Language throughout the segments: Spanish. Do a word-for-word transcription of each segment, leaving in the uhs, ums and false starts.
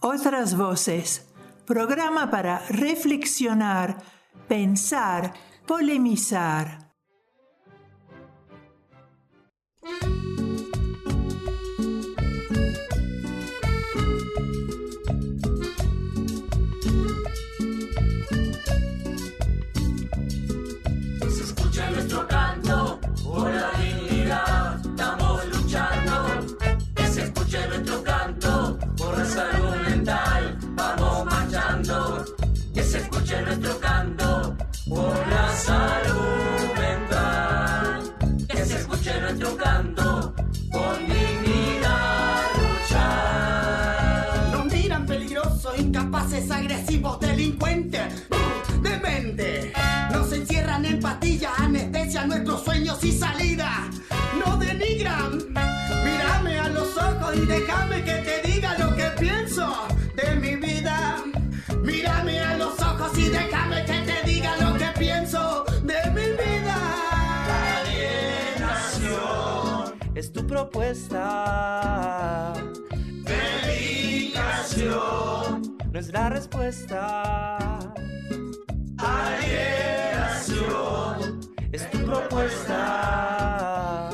Otras voces, programa para reflexionar, pensar, polemizar. Se escucha nuestro canto por la dignidad, estamos luchando. Que se escuche nuestro canto por la salud mental, vamos marchando. Que se escuche nuestro canto por la salud mental. Que se escuche nuestro canto con dignidad luchar. Nos miran peligrosos, incapaces, agresivos, delincuentes, uh, demente. Nos encierran en pastillas, anestesia nuestros sueños y salida. Nos denigran. Mírame a los ojos y déjame que te diga lo que pienso de mi vida. Mírame a los ojos y déjame que te diga lo que pienso de mi vida. Alienación es tu propuesta. Dedicación no es la respuesta. Alienación es tu propuesta.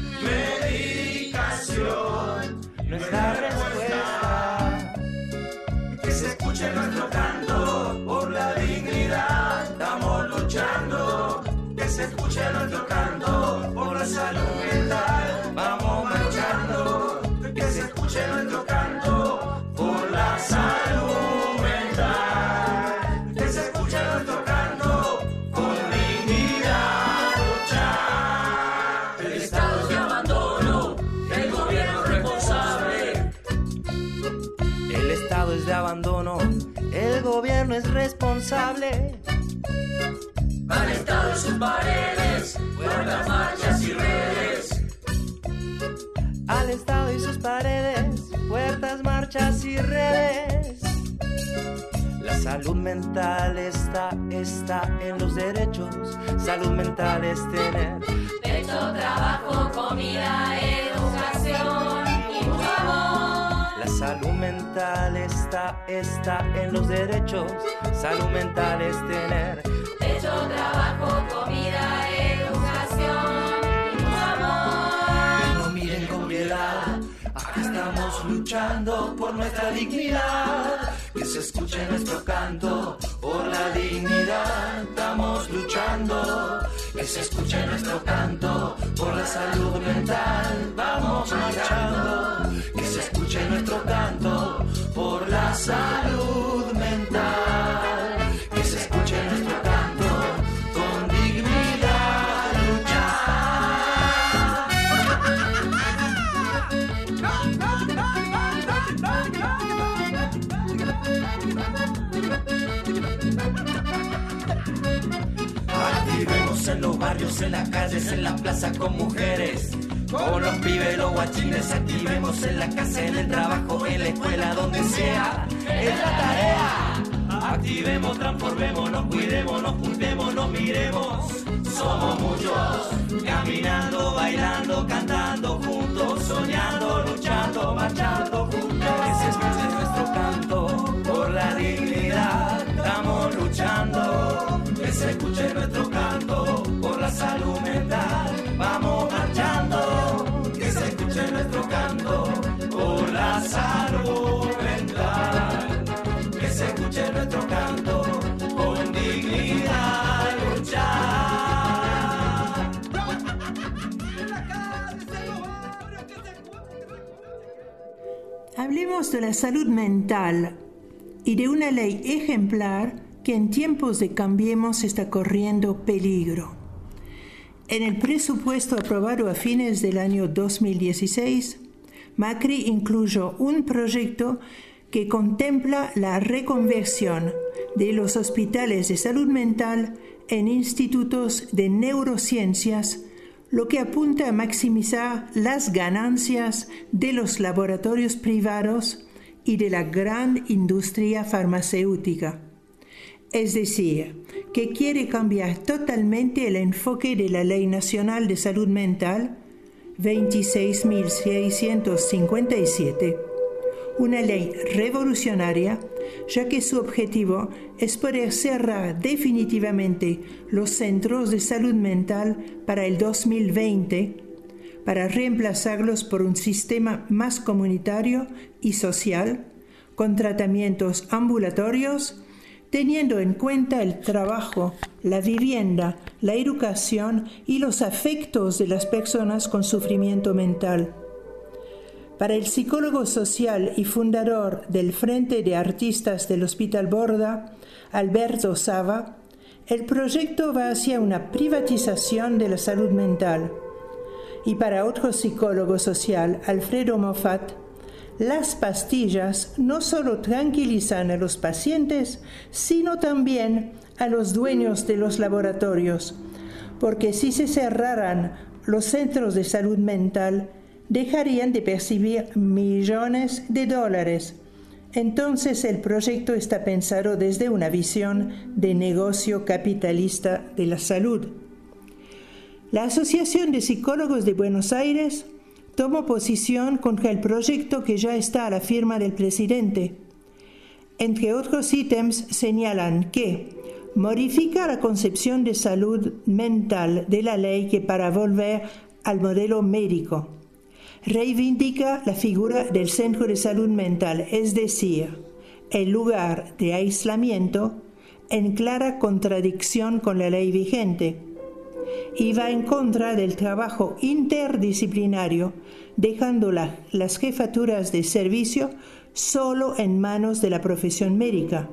Medicación no es la respuesta. Que se escuche nuestro canto por la dignidad, estamos luchando. Que se escuche nuestro canto por la salud mental, vamos marchando. Que se escuche nuestro canto por la salud mental. Que se escuche nuestro canto con dignidad luchar. El estado es de abandono, el gobierno es responsable. El estado es de abandono, el gobierno es responsable. Al estado y sus paredes, puertas, marchas y redes. Al estado y sus paredes, puertas, marchas y redes. La salud mental está, está en los derechos. Salud mental es tener techo, trabajo, comida, educación y mucho amor. La salud mental está, está en los derechos. Salud mental es tener techo, trabajo, comida, educación y mucho amor. Y no miren con piedad, acá estamos luchando por nuestra dignidad. Que se escuche nuestro canto por la dignidad. Estamos luchando. Que se escuche nuestro canto por la salud mental. Vamos marchando. Que se escuche nuestro canto por la salud mental. Que se escuche nuestro canto con dignidad luchar. Activemos en los barrios, en las calles, en la plaza con mujeres, con los pibes, los guachines. Activemos en la casa, en el trabajo, en la escuela, donde sea, es la tarea. Activemos, transformémonos, cuidémonos, juntémonos, miremos. Somos muchos, caminando, bailando, cantando juntos, soñando, luchando, marchando juntos. Que se escuche nuestro canto por la dignidad, estamos luchando. Que se escuche nuestro canto por la salud mental, vamos marchando. Que se escuche nuestro canto por la salud mental. Que se escuche nuestro canto con dignidad luchar. Hablemos de la salud mental y de una ley ejemplar que en tiempos de Cambiemos está corriendo peligro. En el presupuesto aprobado a fines del año dos mil dieciséis, Macri incluyó un proyecto que contempla la reconversión de los hospitales de salud mental en institutos de neurociencias, lo que apunta a maximizar las ganancias de los laboratorios privados y de la gran industria farmacéutica. Es decir, que quiere cambiar totalmente el enfoque de la Ley Nacional de Salud Mental veintiséis mil seiscientos cincuenta y siete, una ley revolucionaria, ya que su objetivo es poder cerrar definitivamente los centros de salud mental para el dos mil veinte, para reemplazarlos por un sistema más comunitario y social, con tratamientos ambulatorios, teniendo en cuenta el trabajo, la vivienda, la educación y los afectos de las personas con sufrimiento mental. Para el psicólogo social y fundador del Frente de Artistas del Hospital Borda, Alberto Sava, el proyecto va hacia una privatización de la salud mental. Y para otro psicólogo social, Alfredo Moffat, las pastillas no solo tranquilizan a los pacientes, sino también a los dueños de los laboratorios, porque si se cerraran los centros de salud mental, dejarían de percibir millones de dólares. Entonces el proyecto está pensado desde una visión de negocio capitalista de la salud. La Asociación de Psicólogos de Buenos Aires tomó posición contra el proyecto que ya está a la firma del presidente. Entre otros ítems señalan que modifica la concepción de salud mental de la ley que para volver al modelo médico. Reivindica la figura del centro de salud mental, es decir, el lugar de aislamiento, en clara contradicción con la ley vigente, y va en contra del trabajo interdisciplinario, dejando la, las jefaturas de servicio solo en manos de la profesión médica.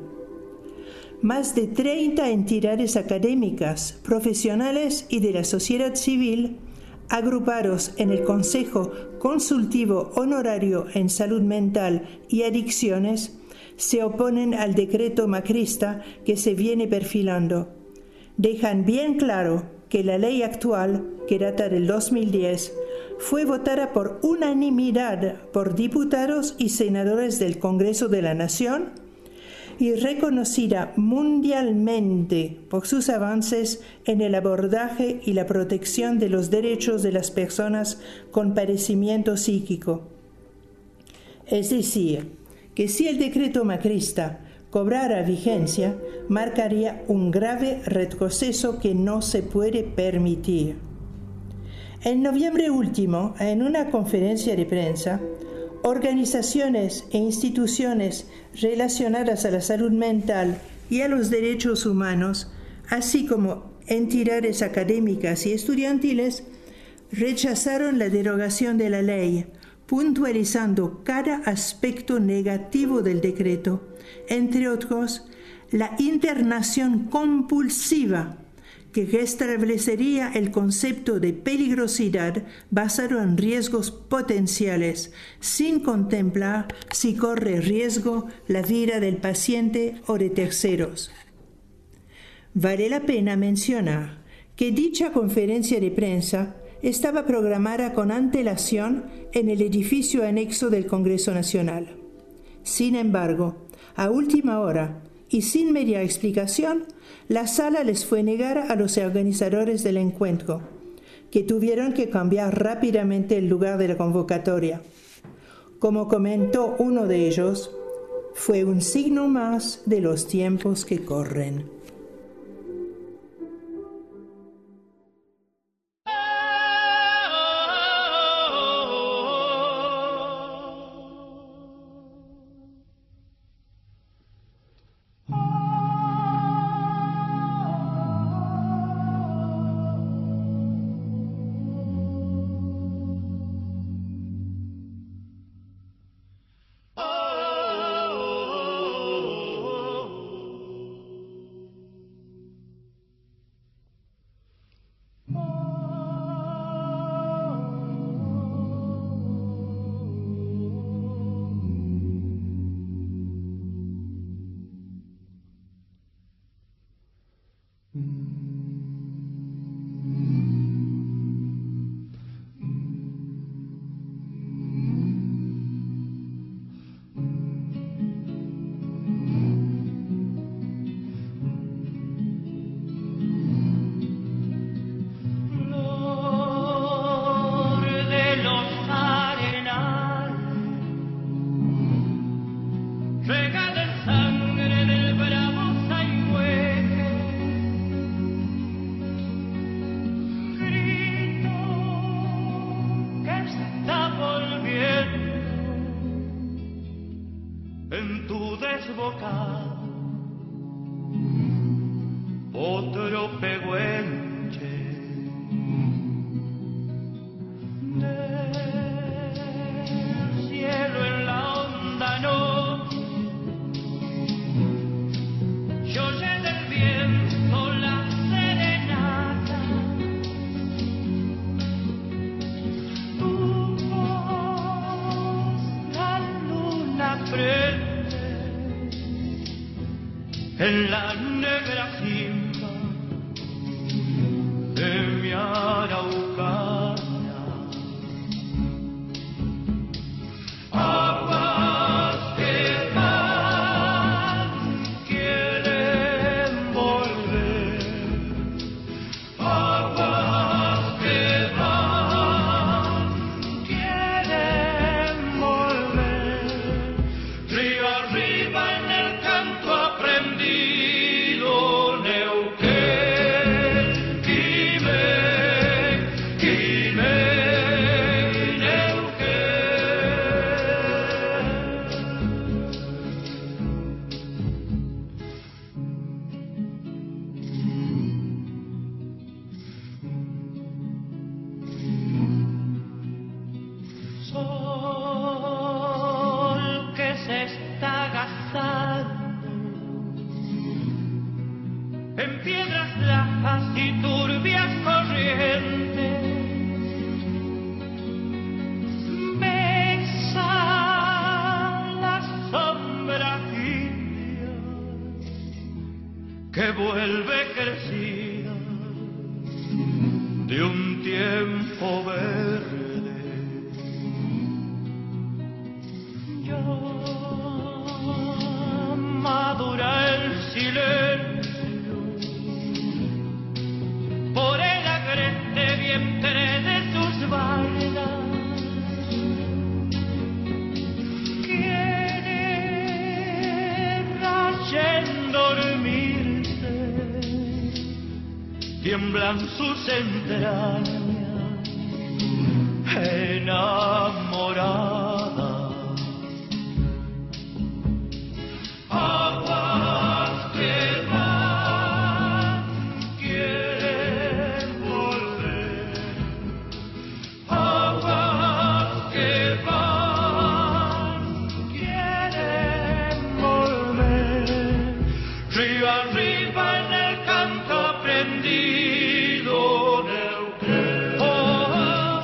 Más de treinta entidades académicas, profesionales y de la sociedad civil, agrupados en el Consejo Consultivo Honorario en Salud Mental y Adicciones, se oponen al decreto macrista que se viene perfilando. Dejan bien claro que la ley actual, que data del dos mil diez, fue votada por unanimidad por diputados y senadores del Congreso de la Nación y reconocida mundialmente por sus avances en el abordaje y la protección de los derechos de las personas con padecimiento psíquico. Es decir, que si el decreto macrista cobrara vigencia, marcaría un grave retroceso que no se puede permitir. En noviembre último, en una conferencia de prensa, organizaciones e instituciones relacionadas a la salud mental y a los derechos humanos, así como entidades académicas y estudiantiles, rechazaron la derogación de la ley, puntualizando cada aspecto negativo del decreto, entre otros, la internación compulsiva, que restablecería el concepto de peligrosidad basado en riesgos potenciales, sin contemplar si corre riesgo la vida del paciente o de terceros. Vale la pena mencionar que dicha conferencia de prensa estaba programada con antelación en el edificio anexo del Congreso Nacional. Sin embargo, a última hora y sin media explicación, la sala les fue negada a los organizadores del encuentro, que tuvieron que cambiar rápidamente el lugar de la convocatoria. Como comentó uno de ellos, fue un signo más de los tiempos que corren. en tu desbocado otro pehuenche del cielo en la honda noche. Yo oye del viento la serenata, tu voz la luna prende en la negra cima de mi araucana. Aguas que van quieren volver, aguas que van quieren volver, río arriba en el canto aprendido, Neuquén, Quimé, Quimé, Neuquén. Sol que se está gastando en piedras lajas y turbias corrientes, besa la sombra tibia que vuelve crecida de un tiempo verde. Ya madura el silencio por el agreste vientre de tus bailas. Quiere rayen dormirse, tiemblan sus entrañas enamoradas. Aguas que van quieren volver, aguas que van quieren volver, río arriba en el canto aprendido, Neuquén. Oh, oh,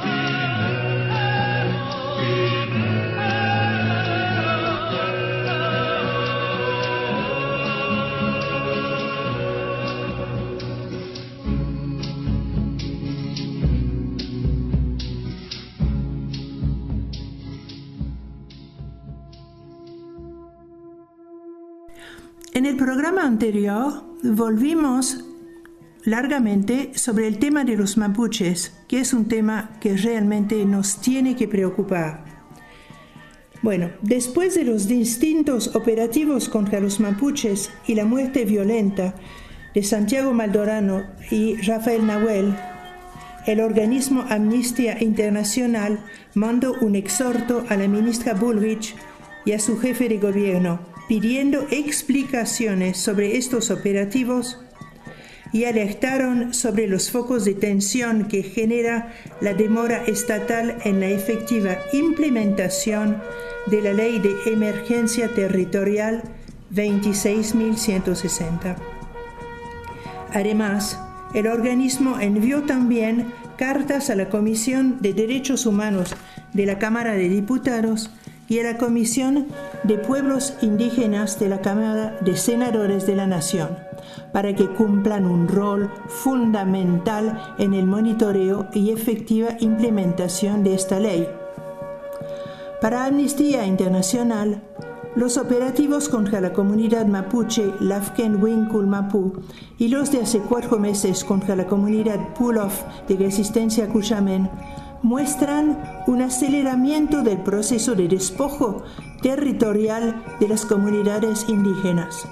En el programa anterior volvimos largamente sobre el tema de los mapuches, que es un tema que realmente nos tiene que preocupar. Bueno, después de los distintos operativos contra los mapuches y la muerte violenta de Santiago Maldorano y Rafael Nahuel, el organismo Amnistía Internacional mandó un exhorto a la ministra Bullrich y a su jefe de gobierno, pidiendo explicaciones sobre estos operativos, y alertaron sobre los focos de tensión que genera la demora estatal en la efectiva implementación de la Ley de Emergencia Territorial veintiséis mil ciento sesenta. Además, el organismo envió también cartas a la Comisión de Derechos Humanos de la Cámara de Diputados y a la Comisión de Pueblos Indígenas de la Cámara de Senadores de la Nación, para que cumplan un rol fundamental en el monitoreo y efectiva implementación de esta ley. Para Amnistía Internacional, los operativos contra la comunidad mapuche Lafken Winkul Mapu y los de hace cuatro meses contra la comunidad Pulof de Resistencia Cuchamen muestran un aceleramiento del proceso de despojo territorial de las comunidades indígenas.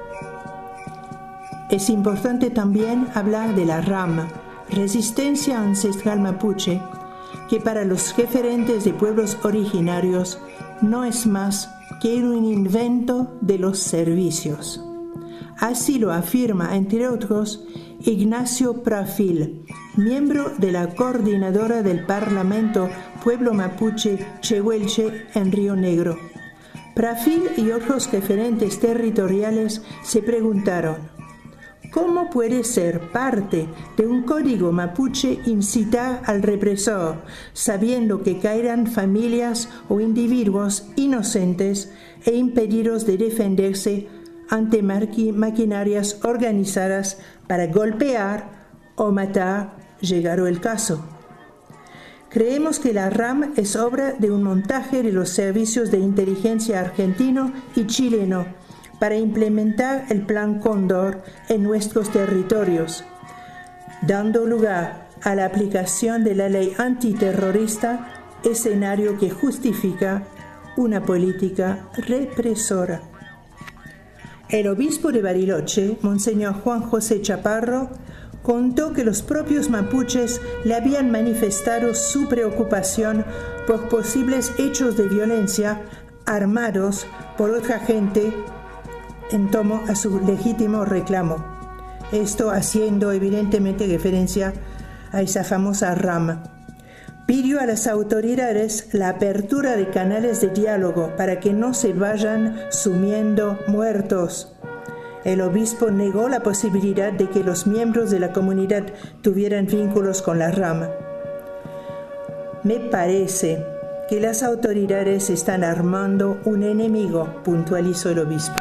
Es importante también hablar de la R A M, Resistencia Ancestral Mapuche, que para los referentes de pueblos originarios no es más que era un invento de los servicios. Así lo afirma, entre otros, Ignacio Prafil, miembro de la coordinadora del Parlamento Pueblo Mapuche Chehuelche en Río Negro. Prafil y otros referentes territoriales se preguntaron: ¿cómo puede ser parte de un código mapuche incitar al represor, sabiendo que caerán familias o individuos inocentes e impedidos de defenderse ante maquinarias organizadas para golpear o matar, llegado el caso? Creemos que la RAM es obra de un montaje de los servicios de inteligencia argentino y chileno para implementar el Plan Cóndor en nuestros territorios, dando lugar a la aplicación de la ley antiterrorista, escenario que justifica una política represora. El obispo de Bariloche, Monseñor Juan José Chaparro, contó que los propios mapuches le habían manifestado su preocupación por posibles hechos de violencia armados por otra gente en tomo a su legítimo reclamo. Esto haciendo evidentemente referencia a esa famosa RAM. Pidió a las autoridades la apertura de canales de diálogo para que no se vayan sumiendo muertos. El obispo negó la posibilidad de que los miembros de la comunidad tuvieran vínculos con la RAM. Me parece que las autoridades están armando un enemigo, puntualizó el obispo.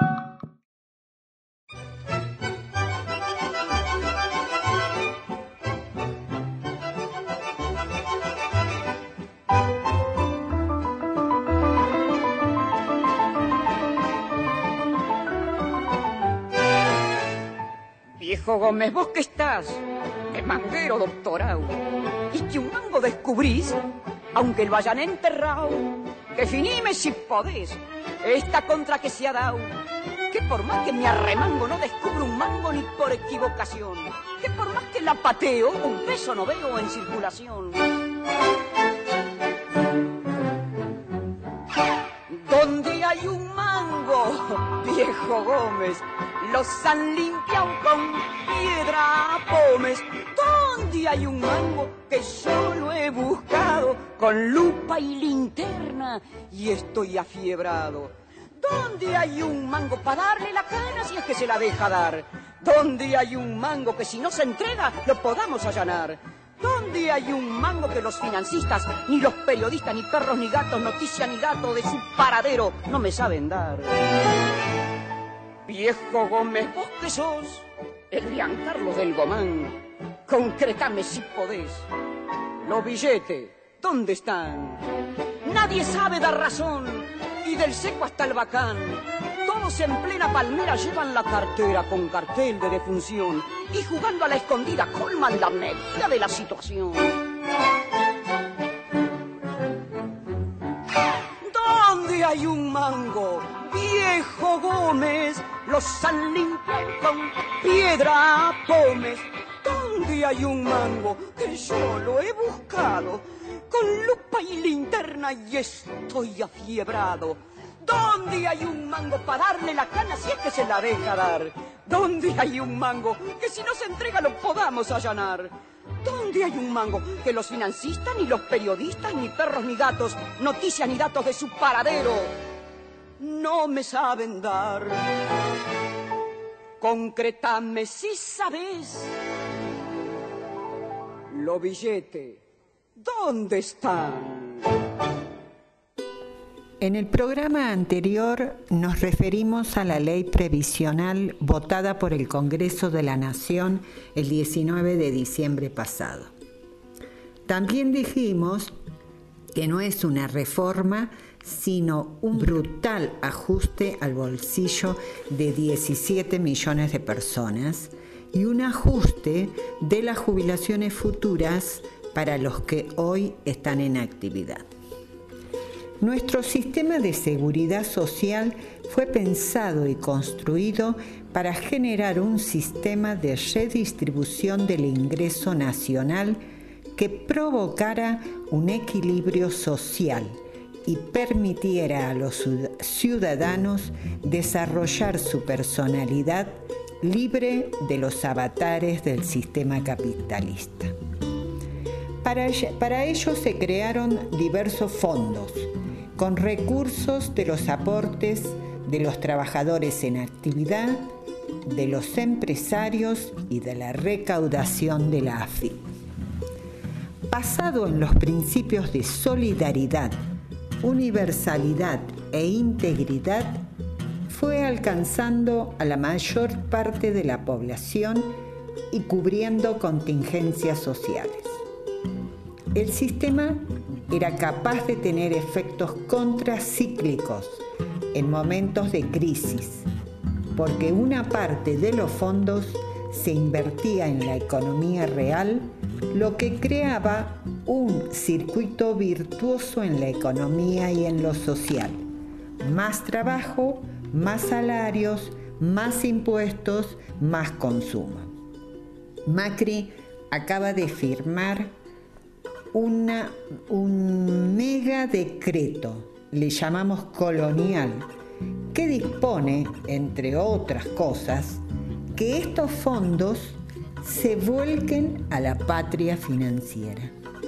Viejo Gómez, vos que estás de manguero doctorado y que un mango descubrís, aunque lo hayan enterrado, definime si podés esta contra que se ha dado, que por más que me arremango no descubro un mango ni por equivocación, que por más que la pateo un peso no veo en circulación. Donde hay un mango, viejo Gómez, los han limpiado con piedra pómez. Donde hay un mango que yo lo he buscado con lupa y linterna y estoy afiebrado. Donde hay un mango para darle la cana si es que se la deja dar. Donde hay un mango que si no se entrega lo podamos allanar. Donde hay un mango que los financistas, ni los periodistas, ni perros, ni gatos, noticia ni dato de su paradero no me saben dar. Viejo Gómez, vos que sos el Giancarlo del Gomán, concretame si podés. Los billetes, ¿dónde están? Nadie sabe dar razón, y del seco hasta el bacán. Todos en plena palmera llevan la cartera con cartel de defunción y jugando a la escondida colman la medida de la situación. ¿Dónde hay un mango, viejo Gómez? Los han limpiado con piedra pómez. ¿Dónde hay un mango que yo lo he buscado con lupa y linterna y estoy afiebrado? ¿Dónde hay un mango para darle la cana si es que se la deja dar? ¿Dónde hay un mango que si no se entrega lo podamos allanar? ¿Dónde hay un mango que los financistas, ni los periodistas, ni perros, ni gatos, noticias ni datos de su paradero no me saben dar? Concretame si sabés. Los billetes, ¿dónde están? En el programa anterior nos referimos a la ley previsional votada por el Congreso de la Nación el diecinueve de diciembre pasado. También dijimos que no es una reforma, sino un brutal ajuste al bolsillo de diecisiete millones de personas y un ajuste de las jubilaciones futuras para los que hoy están en actividad. Nuestro sistema de seguridad social fue pensado y construido para generar un sistema de redistribución del ingreso nacional que provocara un equilibrio social y permitiera a los ciudadanos desarrollar su personalidad libre de los avatares del sistema capitalista. Para, para ello se crearon diversos fondos, con recursos de los aportes de los trabajadores en actividad, de los empresarios y de la recaudación de la A F I. Basado en los principios de solidaridad, universalidad e integridad, fue alcanzando a la mayor parte de la población y cubriendo contingencias sociales. El sistema era capaz de tener efectos contracíclicos en momentos de crisis, porque una parte de los fondos se invertía en la economía real, lo que creaba un circuito virtuoso en la economía y en lo social. Más trabajo, más salarios, más impuestos, más consumo. Macri acaba de firmar una, un mega decreto, le llamamos colonial, que dispone, entre otras cosas, que estos fondos se vuelquen a la patria financiera.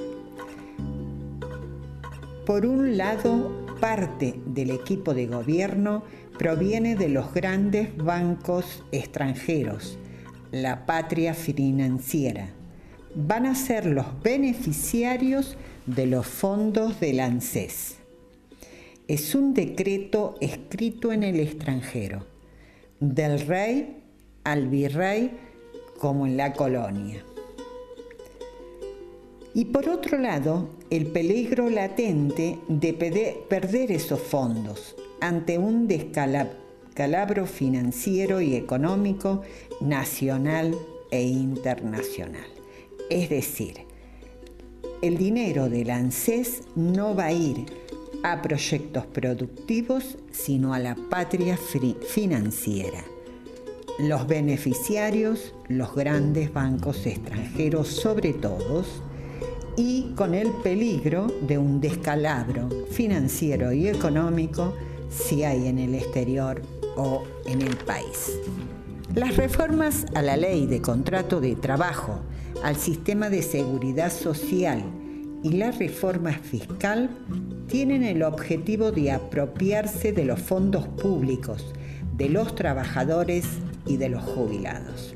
Por un lado, parte del equipo de gobierno proviene de los grandes bancos extranjeros, la patria financiera. Van a ser los beneficiarios de los fondos del ANSES. Es un decreto escrito en el extranjero, del rey al virrey, como en la colonia. Y por otro lado, el peligro latente de perder esos fondos ante un descalabro financiero y económico nacional e internacional. Es decir, el dinero del ANSES no va a ir a proyectos productivos, sino a la patria financiera. Los beneficiarios, los grandes bancos extranjeros sobre todo, y con el peligro de un descalabro financiero y económico si hay en el exterior o en el país. Las reformas a la ley de contrato de trabajo, al sistema de seguridad social y la reforma fiscal tienen el objetivo de apropiarse de los fondos públicos, de los trabajadores y de los jubilados.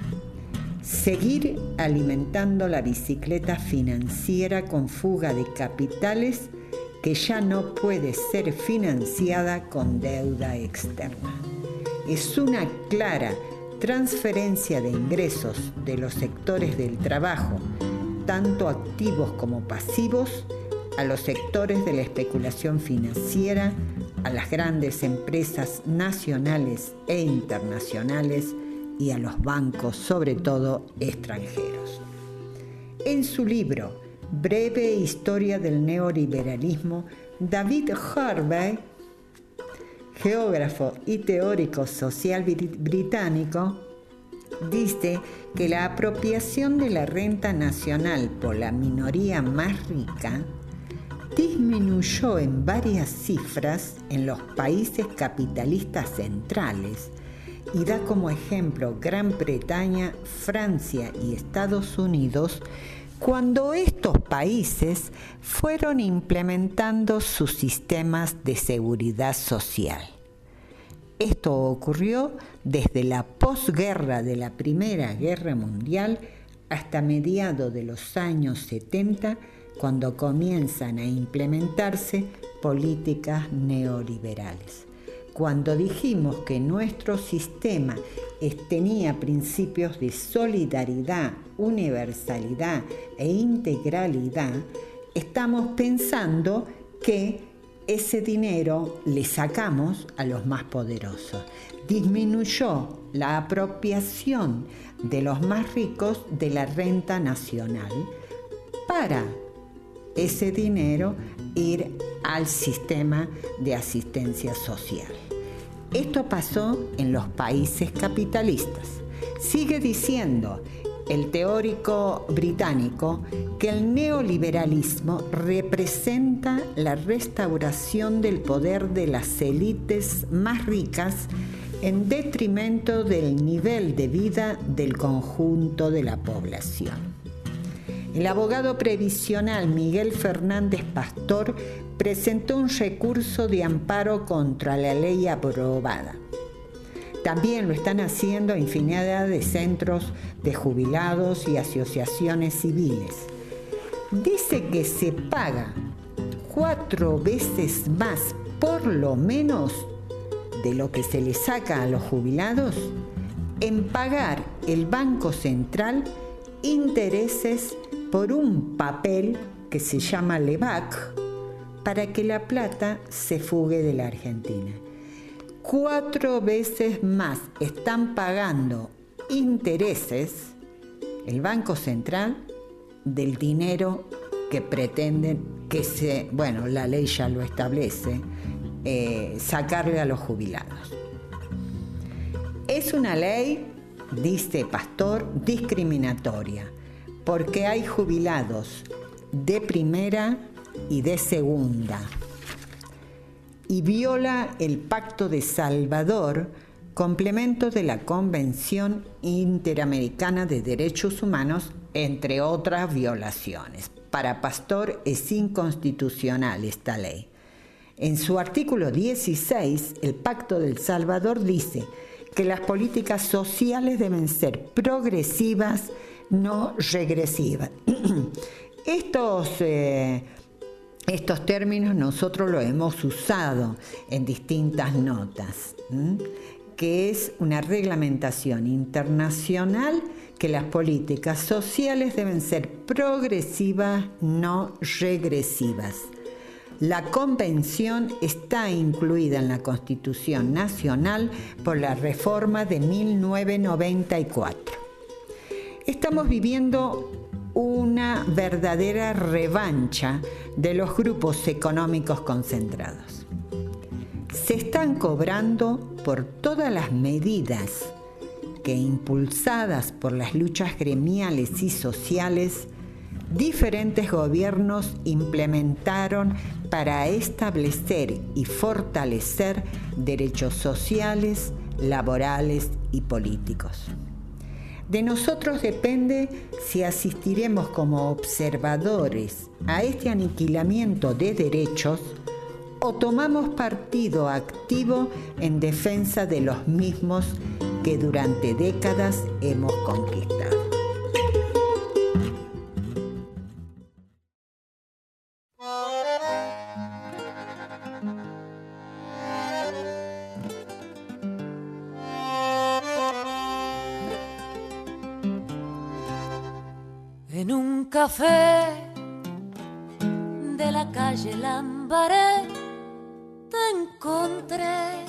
Seguir alimentando la bicicleta financiera con fuga de capitales que ya no puede ser financiada con deuda externa. Es una clara transferencia de ingresos de los sectores del trabajo, tanto activos como pasivos, a los sectores de la especulación financiera, a las grandes empresas nacionales e internacionales y a los bancos, sobre todo extranjeros. En su libro Breve Historia del Neoliberalismo, David Harvey, geógrafo y teórico social británico, dice que la apropiación de la renta nacional por la minoría más rica disminuyó en varias cifras en los países capitalistas centrales y da como ejemplo Gran Bretaña, Francia y Estados Unidos, cuando estos países fueron implementando sus sistemas de seguridad social. Esto ocurrió desde la posguerra de la Primera Guerra Mundial hasta mediados de los años setenta, cuando comienzan a implementarse políticas neoliberales. Cuando dijimos que nuestro sistema tenía principios de solidaridad, universalidad e integralidad, estamos pensando que ese dinero le sacamos a los más poderosos. Disminuyó la apropiación de los más ricos de la renta nacional para ese dinero ir al sistema de asistencia social. Esto pasó en los países capitalistas. Sigue diciendo el teórico británico, que el neoliberalismo representa la restauración del poder de las élites más ricas en detrimento del nivel de vida del conjunto de la población. El abogado previsional Miguel Fernández Pastor presentó un recurso de amparo contra la ley aprobada. También lo están haciendo infinidad de centros de jubilados y asociaciones civiles. Dice que se paga cuatro veces más, por lo menos, de lo que se le saca a los jubilados, en pagar el Banco Central intereses por un papel que se llama Lebac para que la plata se fugue de la Argentina. Cuatro veces más están pagando intereses el Banco Central del dinero que pretenden que se, bueno, la ley ya lo establece, eh, sacarle a los jubilados. Es una ley, dice Pastor, discriminatoria, porque hay jubilados de primera y de segunda, y viola el Pacto de Salvador, complemento de la Convención Interamericana de Derechos Humanos, entre otras violaciones. Para Pastor es inconstitucional esta ley. En su artículo dieciséis, el Pacto del Salvador dice que las políticas sociales deben ser progresivas, no regresivas. Estos... Eh, Estos términos nosotros los hemos usado en distintas notas, ¿m? que es una reglamentación internacional que las políticas sociales deben ser progresivas, no regresivas. La Convención está incluida en la Constitución Nacional por la reforma de mil novecientos noventa y cuatro. Estamos viviendo una verdadera revancha de los grupos económicos concentrados. Se están cobrando por todas las medidas que, impulsadas por las luchas gremiales y sociales, diferentes gobiernos implementaron para establecer y fortalecer derechos sociales, laborales y políticos. De nosotros depende si asistiremos como observadores a este aniquilamiento de derechos o tomamos partido activo en defensa de los mismos que durante décadas hemos conquistado. En un café de la calle Lambaré te encontré,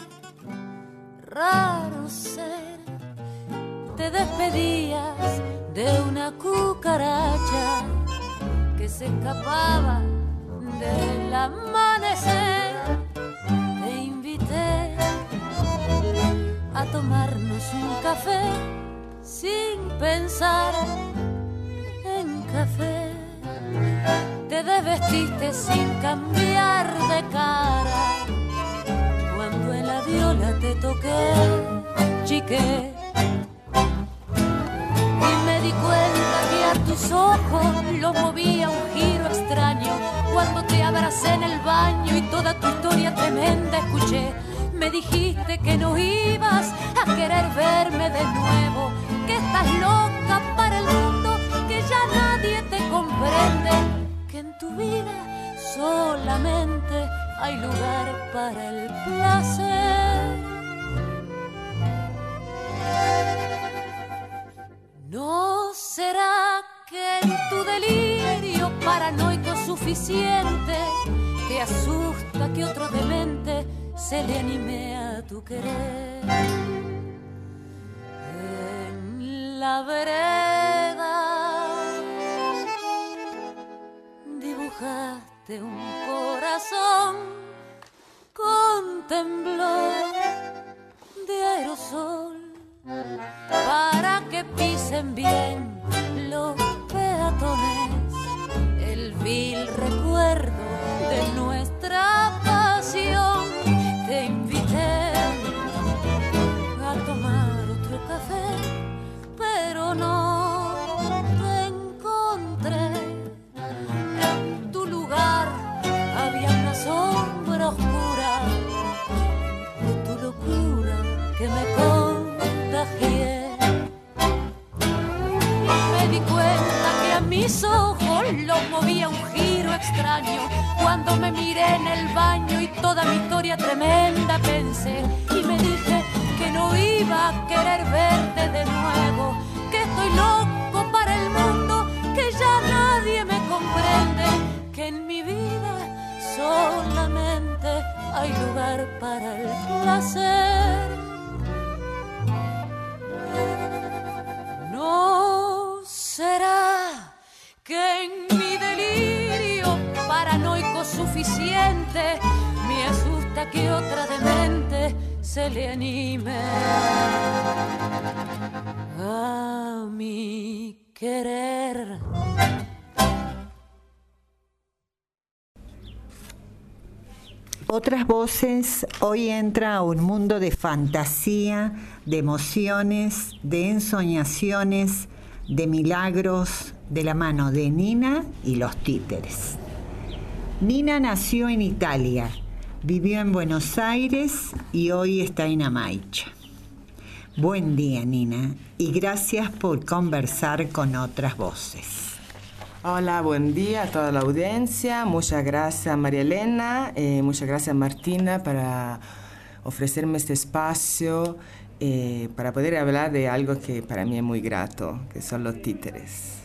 raro ser, te despedías de una cucaracha que se escapaba del amanecer. Te invité a tomarnos un café sin pensar en café. Te desvestiste sin cambiar de cara. Cuando en la viola te toqué, chiqué, y me di cuenta que a tus ojos los movía un giro extraño. Cuando te abracé en el baño y toda tu historia tremenda escuché, me dijiste que no ibas a querer verme de nuevo, que estás loca para el mundo, que ya nadie te comprende, que en tu vida solamente hay lugar para el placer. ¿No será que en tu delirio paranoico suficiente te asusta que otro demente se le anime a tu querer? En la vereda dibujaste un corazón con temblor de aerosol para que pisen bien los peatones, el vil recuerdo de nuestra pasión. Te invité a tomar otro café, pero no te encontré. En tu lugar había una sombra oscura de tu locura que me contagié. Me di cuenta que a mis ojos los movía un giro extraño cuando me miré en el baño y toda mi historia tremenda pensé. Y me dije que no iba a querer verte de nuevo, que estoy loco para el mundo, que ya nadie me comprende, que en mi vida solamente hay lugar para el placer. ¿No será que en mi delirio paranoico suficiente me asusta que otra demente se le anime a mi querer? Otras voces hoy entra a un mundo de fantasía, de emociones, de ensoñaciones, de milagros, de la mano de Nina y los títeres. Nina nació en Italia, vivió en Buenos Aires y hoy está en Amaicha. Buen día, Nina, y gracias por conversar con Otras Voces. Hola, buen día a toda la audiencia. Muchas gracias, María Elena, eh, muchas gracias, Martina, para ofrecerme este espacio eh, para poder hablar de algo que para mí es muy grato, que son los títeres.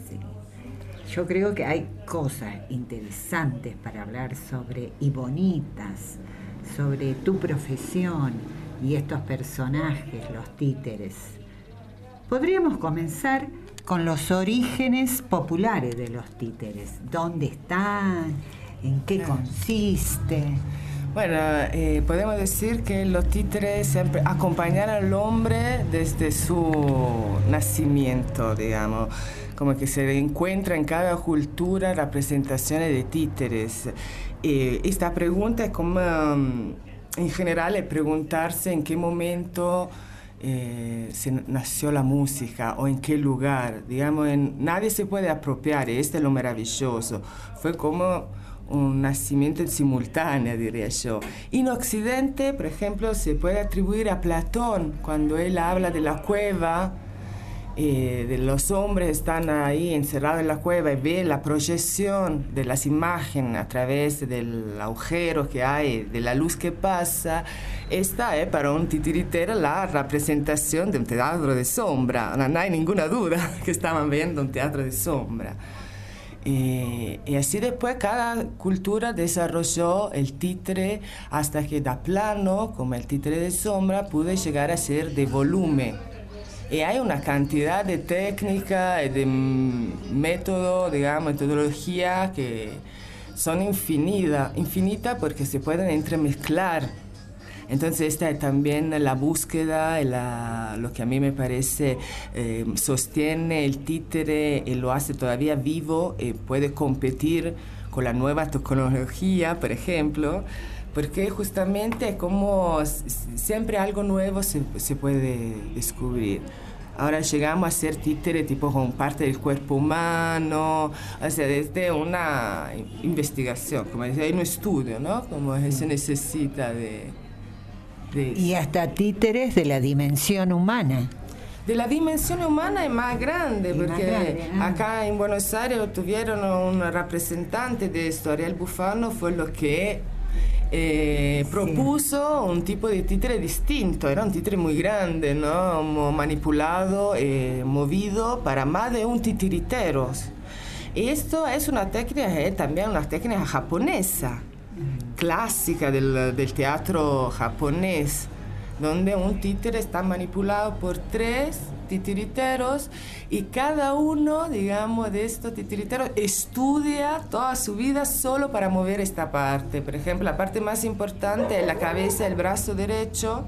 Sí. Yo creo que hay cosas interesantes para hablar sobre y bonitas, sobre tu profesión y estos personajes, los títeres. Podríamos comenzar con los orígenes populares de los títeres. ¿Dónde están? ¿En qué consiste? Bueno, eh, podemos decir que los títeres siempre acompañan al hombre desde su nacimiento, digamos. Como que se encuentra en cada cultura representaciones de títeres. Eh, esta pregunta es como, um, en general, es preguntarse en qué momento Eh, se nació la música o en qué lugar, digamos, en, nadie se puede apropiar, y esto es lo maravilloso, fue como un nacimiento simultáneo, diría yo. En Occidente, por ejemplo, se puede atribuir a Platón, cuando él habla de la cueva, eh, de los hombres están ahí encerrados en la cueva y ve la proyección de las imágenes a través del agujero que hay, de la luz que pasa. Esta es para un titiritero la representación de un teatro de sombra. No hay ninguna duda que estaban viendo un teatro de sombra. Eh, y así después cada cultura desarrolló el títere hasta que da plano, como el títere de sombra, pudo llegar a ser de volumen. Y hay una cantidad de técnicas y de métodos, digamos, metodología que son infinitas, infinitas porque se pueden entremezclar. Entonces esta es también la búsqueda, la, lo que a mí me parece eh, sostiene el títere y lo hace todavía vivo y puede competir con la nueva tecnología, por ejemplo, porque justamente como siempre algo nuevo se, se puede descubrir. Ahora llegamos a ser títere tipo con parte del cuerpo humano, o sea, desde una investigación, como decía, hay un estudio, ¿no? Como se necesita de... de y hasta títeres de la dimensión humana. De la dimensión humana es más grande, y porque más grande, ¿no? Acá en Buenos Aires tuvieron un representante de esto, Ariel Bufano, fue lo que eh, propuso sí. un tipo de títere distinto. Era un títere muy grande, ¿no? Manipulado, eh, movido para más de un titiritero. Y esto es una técnica, eh, también una técnica japonesa, clásica del, del teatro japonés, donde un títere está manipulado por tres titiriteros y cada uno, digamos, de estos titiriteros estudia toda su vida solo para mover esta parte. Por ejemplo, la parte más importante es la cabeza, el brazo derecho,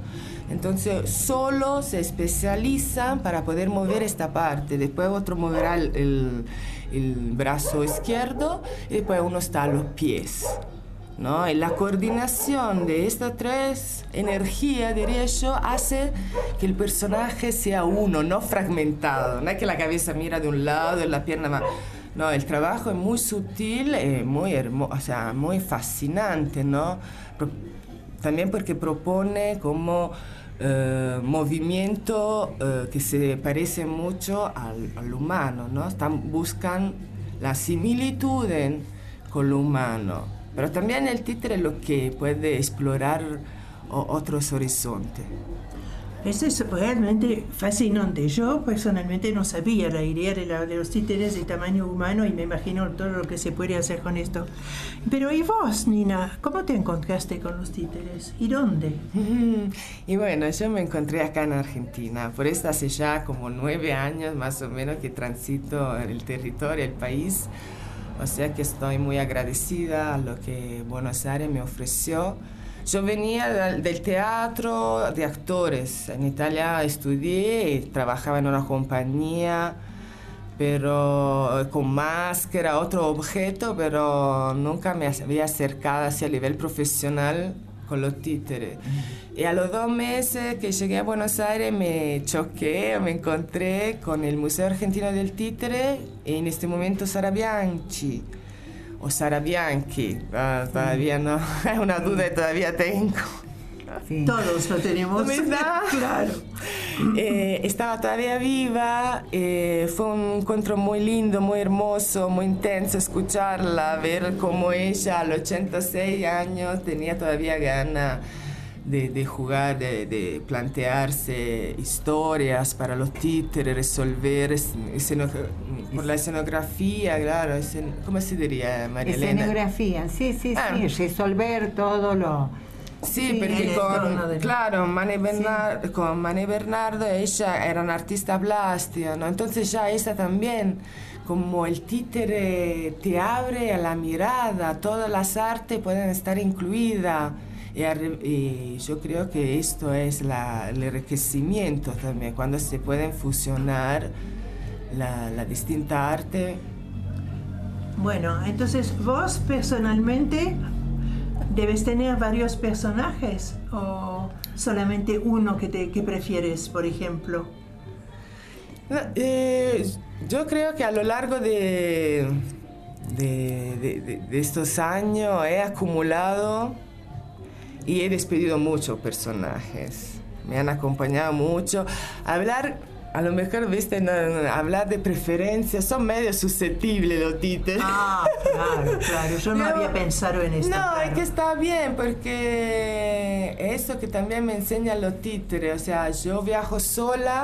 Entonces solo se especializan para poder mover esta parte. Después otro moverá el, el, el brazo izquierdo y después uno está a los pies, ¿no? Y la coordinación de estas tres energías, diría yo, hace que el personaje sea uno, no fragmentado. No es que la cabeza mira de un lado y la pierna más. No, el trabajo es muy sutil, eh, muy hermoso, o sea, muy fascinante, ¿no? Pro- también porque propone como eh, movimiento eh, que se parece mucho al, al humano, ¿no? Están, buscan la similitud en- con lo humano, pero también el títere lo que puede explorar o- otros horizontes. Eso es realmente fascinante. Yo personalmente no sabía la idea de, la, de los títeres de tamaño humano y me imagino todo lo que se puede hacer con esto. Pero ¿y vos, Nina? ¿Cómo te encontraste con los títeres? ¿Y dónde? Y bueno, yo me encontré acá en Argentina. Por eso hace ya como nueve años más o menos que transito el territorio, el país. O sea que estoy muy agradecida a lo que Buenos Aires me ofreció. Yo venía del, del teatro de actores. En Italia estudié y trabajaba en una compañía, pero con máscara, otro objeto, pero nunca me había acercado hacia el nivel profesional con los títeres. Y a los dos meses que llegué a Buenos Aires me choqué, me encontré con el Museo Argentino del Títere y en este momento Sara Bianchi. O Sara Bianchi, ah, todavía no, es una duda que todavía tengo. Sí. Todos lo tenemos. ¿Verdad? Claro. Eh, estaba todavía viva, eh, fue un encuentro muy lindo, muy hermoso, muy intenso escucharla, ver cómo ella a los ochenta y seis años tenía todavía ganas de, de jugar, de, de plantearse historias para los títeres, resolver esceno, por la escenografía, claro, escen, ¿cómo se diría, María Elena? Escenografía, sí, sí, ah. sí, resolver todo lo... Sí, sí, porque con, claro, Mane Bernard, sí. con Mane Bernardo ella era una artista plástica, ¿no? Entonces ya esa también, como el títere te abre a la mirada, todas las artes pueden estar incluidas. Y, y yo creo que esto es la, el enriquecimiento también, cuando se pueden fusionar la, la distinta arte. Bueno, entonces vos personalmente debes tener varios personajes o solamente uno que, te, que prefieres, por ejemplo. No, eh, yo creo que a lo largo de, de, de, de, de estos años he acumulado y he despedido muchos personajes. Me han acompañado mucho. Hablar, a lo mejor, viste, no, no, hablar de preferencias, son medio susceptibles los títeres. Ah, claro, claro. Yo no, no había pensado en esto. No, claro. es que está bien, porque eso que también me enseñan los títeres. O sea, yo viajo sola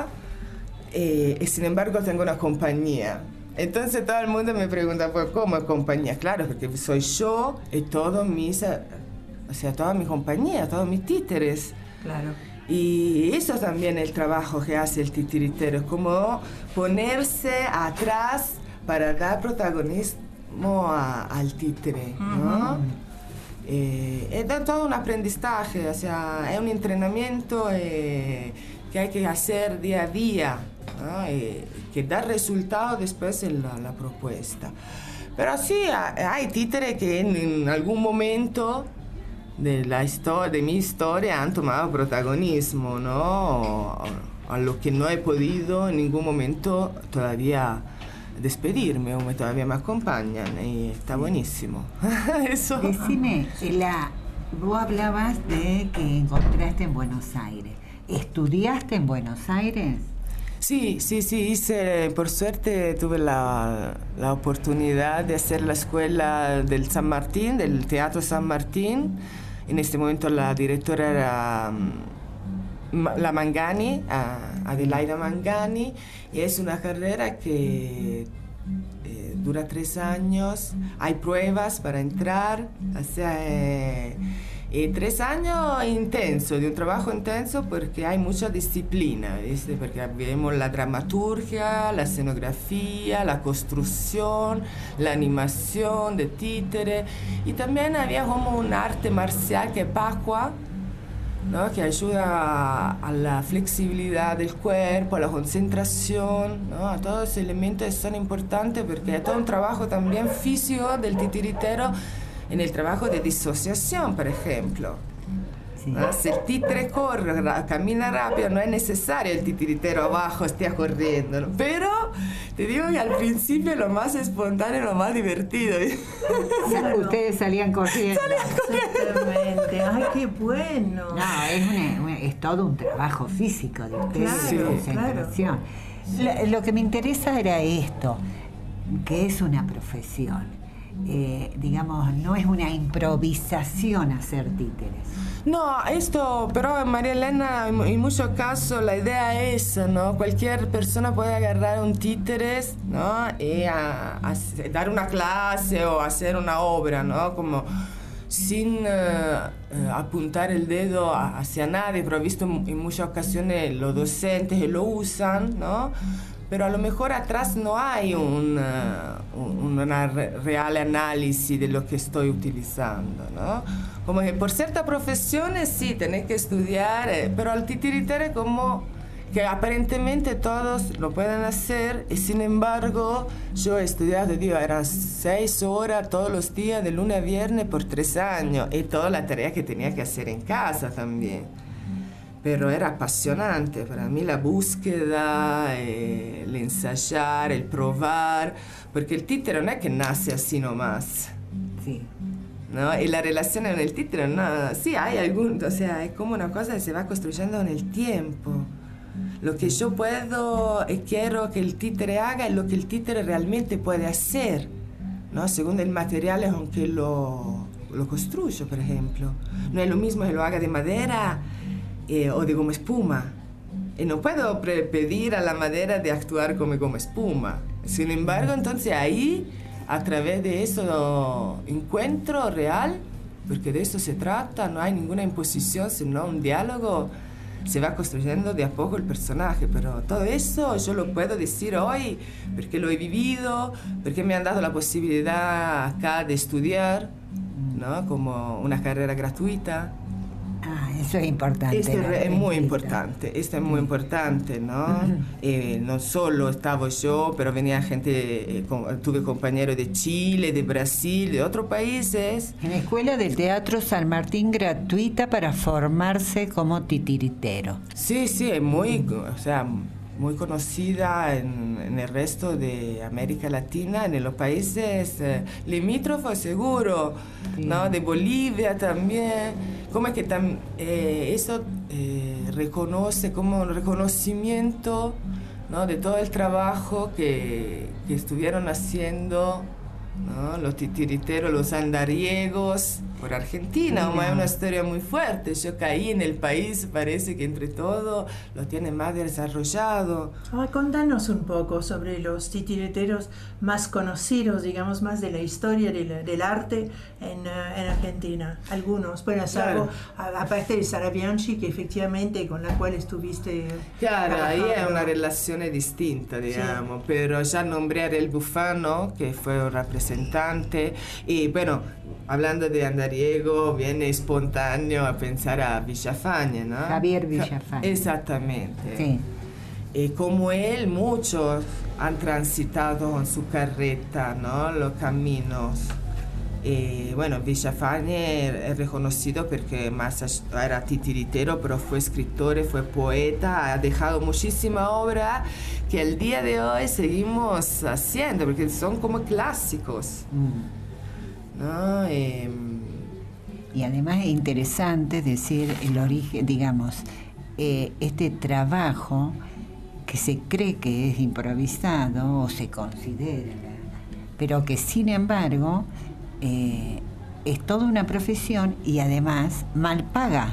eh, y sin embargo tengo una compañía. Entonces todo el mundo me pregunta, pues, ¿cómo compañía? Claro, porque soy yo y todos mis... O sea, toda mi compañía, todos mis títeres. Claro. Y eso también es el trabajo que hace el titiritero, como ponerse atrás para dar protagonismo a, al títere, ¿no? Uh-huh. Eh, es todo un aprendizaje, o sea, es un entrenamiento eh, que hay que hacer día a día, ¿no? Eh, que da resultado después en la, la propuesta. Pero sí, hay títeres que en, en algún momento de la historia, de mi historia, han tomado protagonismo, ¿no? A lo que no he podido en ningún momento todavía despedirme, o me todavía me acompañan, y está buenísimo. Eso. Decime, la, vos hablabas de que encontraste en Buenos Aires. ¿Estudiaste en Buenos Aires? Sí, sí, sí, hice, por suerte tuve la, la oportunidad de hacer la escuela del San Martín, del Teatro San Martín. En este momento la directora era um, la Mangani, uh, Adelaida Mangani, y es una carrera que eh, dura tres años, hay pruebas para entrar, o sea, eh, eh, tres años intensos, de un trabajo intenso porque hay mucha disciplina, ¿viste? Porque vemos la dramaturgia, la escenografía, la construcción, la animación de títere, y también había como un arte marcial que es Pacua, ¿no? Que ayuda a, a la flexibilidad del cuerpo, a la concentración, ¿no? A todos esos elementos son importantes porque hay todo un trabajo también físico del titiritero en el trabajo de disociación, por ejemplo. Sí. ¿No? Si el títere corre, camina rápido, no es necesario el titiritero abajo esté corriendo, ¿no? Pero te digo que al principio lo más espontáneo, lo más divertido. Claro. Ustedes salían corriendo. Salían corriendo. Exactamente. Ay, qué bueno. No, es, una, una, es todo un trabajo físico de ustedes, claro, de concentración. Claro. Lo, lo que me interesa era esto, que es una profesión. Eh, digamos, no es una improvisación hacer títeres. No, esto, pero María Elena, en muchos casos la idea es, ¿no? Cualquier persona puede agarrar un títeres, ¿no? Y a, a dar una clase o hacer una obra, ¿no? Como sin uh, uh, apuntar el dedo hacia nadie, pero he visto en muchas ocasiones los docentes que lo usan, ¿no? Pero a lo mejor atrás no hay un, uh, un una re real análisis de lo que estoy utilizando, ¿no? Como que por ciertas profesiones sí, tenés que estudiar, eh, pero al titiritero es como que aparentemente todos lo pueden hacer, y sin embargo yo he estudiado, digo, eran seis horas todos los días, de lunes a viernes por tres años, y toda la tarea que tenía que hacer en casa también. Pero era apasionante para mí la búsqueda, eh, el ensayar, el probar, porque el títere no es que nace así nomás. Sí. ¿No? Y la relación con el títere, no, sí hay algún, o sea, es como una cosa que se va construyendo en el tiempo. Lo que yo puedo y quiero que el títere haga es lo que el títere realmente puede hacer, ¿no? Según el material en que lo, lo construyo, por ejemplo. No es lo mismo que lo haga de madera Eh, o de goma espuma. Y no puedo pedir a la madera de actuar como goma espuma. Sin embargo, entonces ahí, a través de eso, encuentro real, porque de eso se trata, no hay ninguna imposición, sino un diálogo, se va construyendo de a poco el personaje. Pero todo eso yo lo puedo decir hoy porque lo he vivido, porque me han dado la posibilidad acá de estudiar, ¿no? Como una carrera gratuita. Ah, eso es importante. Esto es, es muy importante, esto es muy importante, ¿no? Uh-huh. eh, no solo estaba yo, pero venía gente, eh, con, tuve compañeros de Chile, de Brasil, de otros países. En la Escuela del Teatro San Martín, gratuita para formarse como titiritero. Sí, sí, es muy, o sea, muy conocida en, en el resto de América Latina, en los países eh, limítrofos seguro, sí. ¿No? De Bolivia también. Como es que tam, eh, eso eh, reconoce como un reconocimiento, ¿no? De todo el trabajo que, que estuvieron haciendo, ¿no? Los titiriteros, los andariegos por Argentina, como es una historia muy fuerte. Yo caí en el país, parece que entre todo lo tiene más desarrollado. Ay, contanos un poco sobre los titiriteros más conocidos, digamos, más de la historia del, del arte en, uh, en Argentina. Algunos, bueno, claro. Algo, aparte de Sara Bianchi, que efectivamente con la cual estuviste. Claro, ahí es una relación distinta, digamos, sí. Pero ya nombré a Ariel Bufano, que fue un representante, y bueno, hablando de andariego, viene espontáneo a pensar a Villafañe, ¿no? Javier Villafañe. Exactamente. Sí. Y como él, muchos han transitado con su carreta, ¿no? Los caminos. Y bueno, Villafañe es reconocido porque más era titiritero, pero fue escritor, fue poeta, ha dejado muchísima obra que al día de hoy seguimos haciendo, porque son como clásicos. Mm. ¿No? Eh, y además es interesante decir el origen, digamos, eh, este trabajo que se cree que es improvisado o se considera, pero que sin embargo eh, es toda una profesión y además mal paga.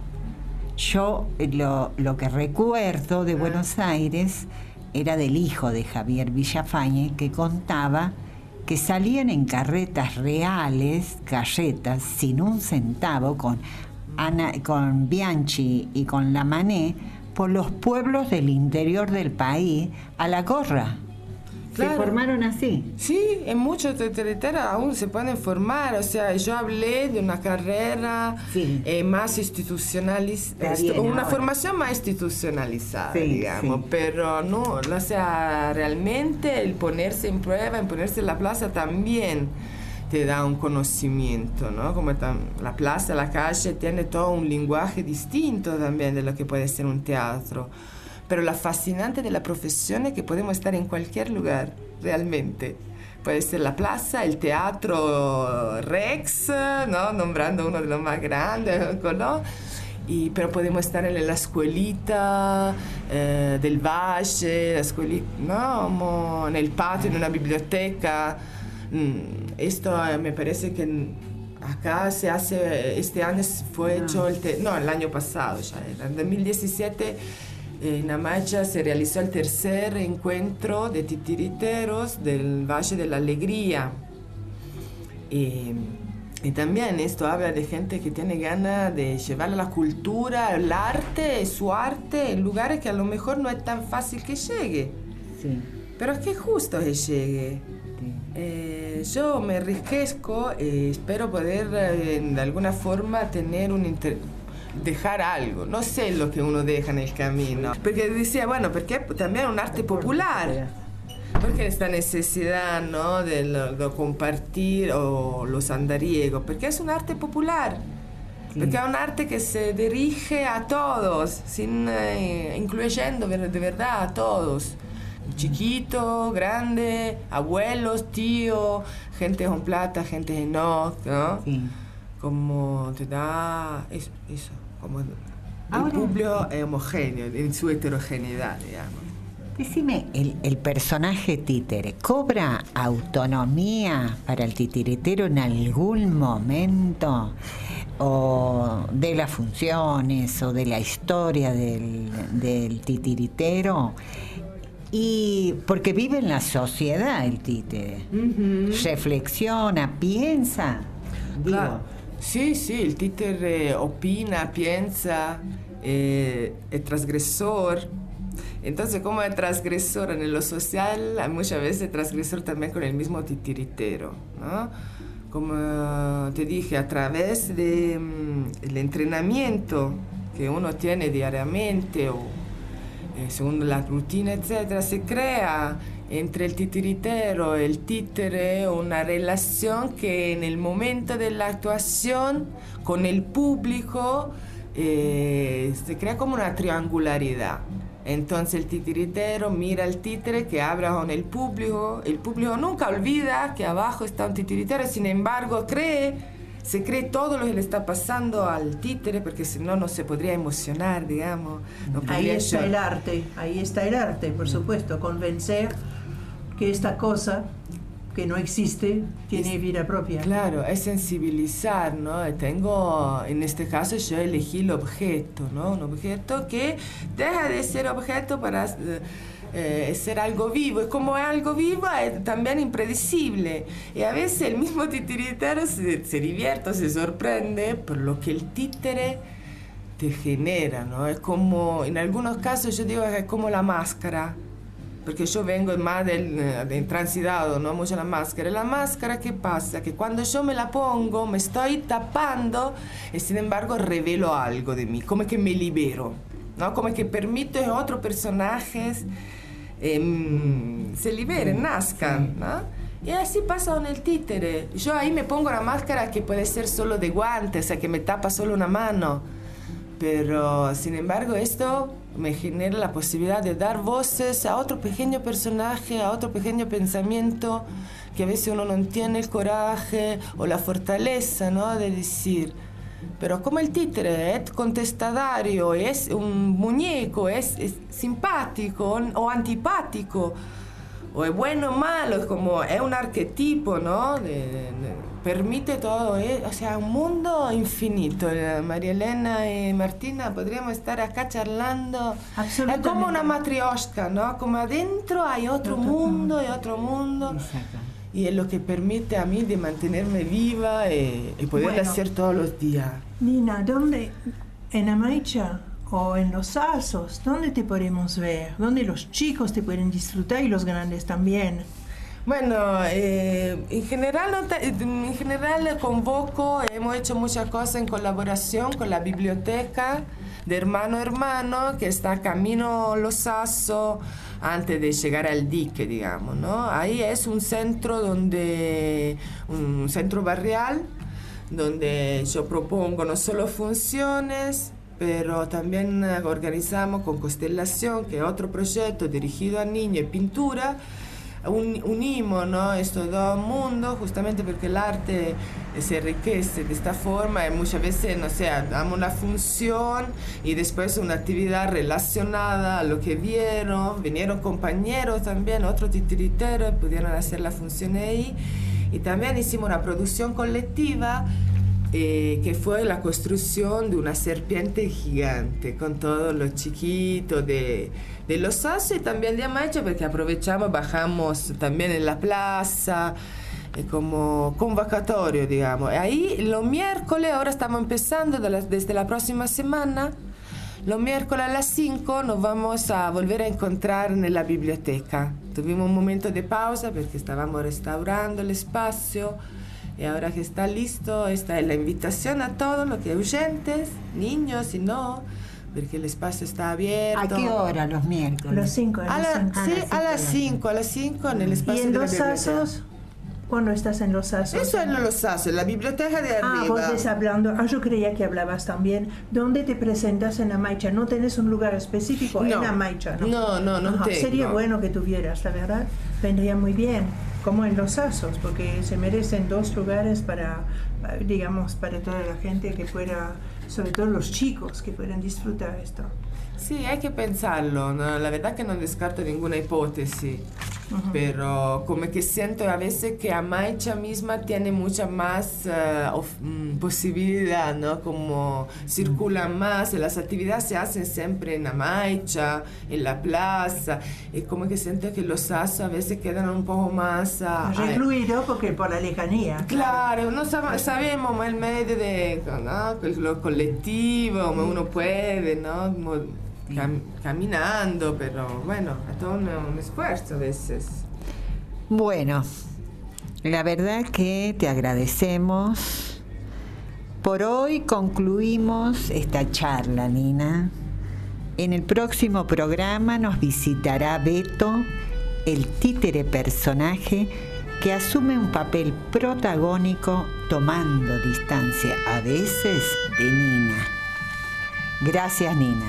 Yo lo, lo que recuerdo de Buenos Aires era del hijo de Javier Villafañe, que contaba que salían en carretas reales, carretas sin un centavo, con, Ana, con Bianchi y con Lamané, por los pueblos del interior del país a la gorra. Claro. ¿Se formaron así? Sí, en muchos titiriteros aún se pueden formar. O sea, yo hablé de una carrera sí. eh, más institucionalizada, una ahora. formación más institucionalizada, sí, digamos. Sí. Pero no, o sea, realmente el ponerse en prueba, en ponerse en la plaza también te da un conocimiento, ¿no? Como la plaza, la calle, tiene todo un lenguaje distinto también de lo que puede ser un teatro. Pero lo fascinante de la profesión es que podemos estar en cualquier lugar, realmente. Puede ser la plaza, el teatro Rex, ¿no? Nombrando uno de los más grandes, ¿no? Y, pero podemos estar en la escuelita eh, del Valle, la escuelita, ¿no? En el patio, en una biblioteca. Esto eh, me parece que acá se hace, este año fue hecho, no, el, te, no, el año pasado ya, en dos mil diecisiete en Amaya se realizó el tercer encuentro de titiriteros del Valle de la Alegría. Y, y también esto habla de gente que tiene ganas de llevar la cultura, el arte, su arte, en lugares que a lo mejor no es tan fácil que llegue. Sí. Pero es que es justo que llegue. Sí. Eh, yo me enriquezco y espero poder eh, de alguna forma tener un inter... dejar algo, no sé lo que uno deja en el camino, porque decía, bueno, porque también es un arte popular, porque esta necesidad, ¿no? de, lo, de compartir o los andariegos, porque es un arte popular, sí. porque es un arte que se dirige a todos, sin, eh, incluyendo de verdad a todos, chiquito, grande, abuelos, tíos, gente con plata, gente que no, ¿no? Sí. Como te da eso, eso. Como el Ahora, público es homogéneo, en su heterogeneidad, digamos. Decime, ¿el, el personaje títere cobra autonomía para el titiritero en algún momento? ¿O de las funciones, o de la historia del, del titiritero? Y porque vive en la sociedad el títere. Uh-huh. Reflexiona, piensa. Digo, claro. Sí, sí, el títere opina, piensa, eh, es transgresor. Entonces, como es transgresor en lo social, muchas veces es transgresor también con el mismo titiritero, ¿no? Como te dije, a través del de, entrenamiento que uno tiene diariamente o eh, según la rutina, etcétera, se crea entre el titiritero y el títere una relación que en el momento de la actuación con el público eh, se crea como una triangularidad. Entonces el titiritero mira al títere que habla con el público, el público nunca olvida que abajo está un titiritero, sin embargo cree, se cree todo lo que le está pasando al títere, porque si no, no se podría emocionar, digamos. No ahí está yo... el arte, ahí está el arte, por supuesto, convencer que esta cosa que no existe tiene es, vida propia. Claro, es sensibilizar, ¿no? Tengo, en este caso yo elegí el objeto, ¿no? Un objeto que deja de ser objeto para eh, ser algo vivo. Y como es algo vivo, es también impredecible. Y a veces el mismo titiritero se, se divierte, se sorprende por lo que el títere te genera, ¿no? Es como, en algunos casos yo digo que es como la máscara. Porque yo vengo más del, del transitado, ¿no? Mucho la máscara. La máscara, ¿qué pasa? Que cuando yo me la pongo, me estoy tapando y sin embargo revelo algo de mí, como que me libero, ¿no? Como que permito que otros personajes eh, se liberen, nazcan, ¿no? Y así pasa con el títere. Yo ahí me pongo la máscara que puede ser solo de guantes, o sea, que me tapa solo una mano. Pero, sin embargo, esto me genera la posibilidad de dar voces a otro pequeño personaje, a otro pequeño pensamiento que a veces uno no tiene el coraje o la fortaleza, ¿no? De decir. Pero como el títere es contestatario, es un muñeco, es, es simpático o antipático, o es bueno o malo, es como es un arquetipo, ¿no? De, de, de, permite todo, ¿eh? O sea, un mundo infinito. María Elena y Martina, podríamos estar acá charlando. Es como una matrioshka, ¿no? Como adentro hay otro mundo y otro mundo. Exacto. Y es lo que permite a mí de mantenerme viva y, y poder bueno, hacer todos los días. Nina, ¿dónde? En Amaicha o en Los Asos? ¿Dónde te podemos ver? ¿Dónde los chicos te pueden disfrutar y los grandes también? Bueno, eh, en general, no te, en general convoco, hemos hecho muchas cosas en colaboración con la biblioteca de Hermano Hermano, que está camino Los Asos, antes de llegar al dique, digamos, ¿no? Ahí es un centro donde, un centro barrial, donde yo propongo no solo funciones, pero también organizamos con Constelación, que es otro proyecto dirigido a niños y pintura. Un, unimos, ¿no?, estos dos mundos justamente porque el arte se enriquece de esta forma y muchas veces, no sé, damos una función y después una actividad relacionada a lo que vieron, vinieron compañeros también, otros titiriteros, pudieron hacer la función ahí, y también hicimos una producción colectiva Eh, que fue la construcción de una serpiente gigante con todos los chiquitos de, de Los Asos y también de Amaicha, porque aprovechamos, bajamos también en la plaza, eh, como convocatorio, digamos. Ahí los miércoles, ahora estamos empezando de la, desde la próxima semana, los miércoles a las cinco nos vamos a volver a encontrar en la biblioteca. Tuvimos un momento de pausa porque estábamos restaurando el espacio. Y ahora que está listo, esta es la invitación a todos los que oyentes, niños y no, porque el espacio está abierto. ¿A qué hora los miércoles? Los cinco, a, la, cinco. sí, a las cinco, a las cinco en el espacio ¿Y en de la Los biblioteca. Asos? ¿Cuándo estás en Los Asos? Eso es en Los Asos, en la biblioteca de Ah, arriba. vos estás hablando, ah, yo creía que hablabas también. ¿Dónde te presentas en Amaicha? ¿No tenés un lugar específico No. en Amaicha? No, No, no, no Ajá, tengo. Sería bueno que tuvieras, la verdad, vendría muy bien, como en Los Asos, porque se merecen dos lugares para, digamos, para toda la gente que pueda, sobre todo los chicos, que puedan disfrutar esto. Sí, hay que pensarlo, ¿no? La verdad que no descarto ninguna hipótesis, uh-huh. Pero como que siento a veces que Amaicha misma tiene mucha más uh, of, um, posibilidad, ¿no? Como circulan más, y las actividades se hacen siempre en Amaicha, en la plaza, y como que siento que Los Asos a veces quedan un poco más... Uh, recluido porque por la lejanía. Claro, no sab- sabemos el medio de, ¿no?, lo colectivo, como uno puede, ¿no? Como, Cam- caminando, pero bueno, es todo un, un esfuerzo a veces. Bueno, la verdad que te agradecemos. Por hoy concluimos esta charla, Nina. En el próximo programa nos visitará Beto, el títere personaje que asume un papel protagónico tomando distancia a veces de Nina. Gracias, Nina.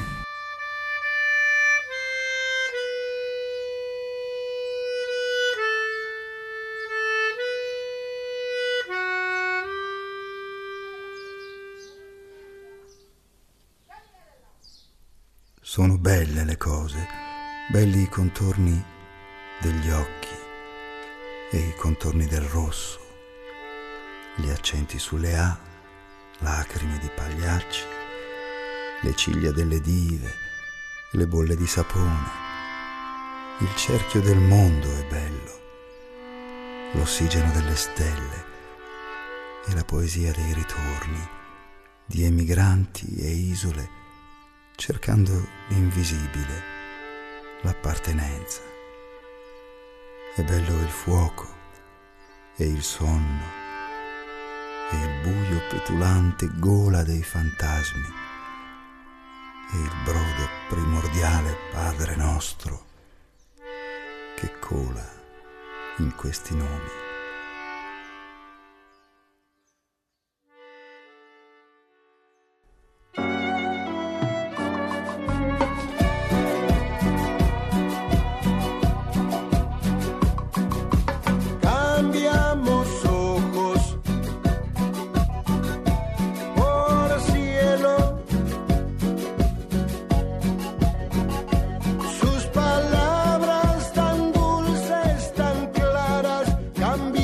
Sono belle le cose, belli i contorni degli occhi e i contorni del rosso, gli accenti sulle A, lacrime di pagliacci, le ciglia delle dive, le bolle di sapone. Il cerchio del mondo è bello, l'ossigeno delle stelle e la poesia dei ritorni di emigranti e isole cercando l'invisibile, l'appartenenza. È bello il fuoco e il sonno e il buio petulante gola dei fantasmi e il brodo primordiale Padre nostro che cola in questi nomi. Cambiamos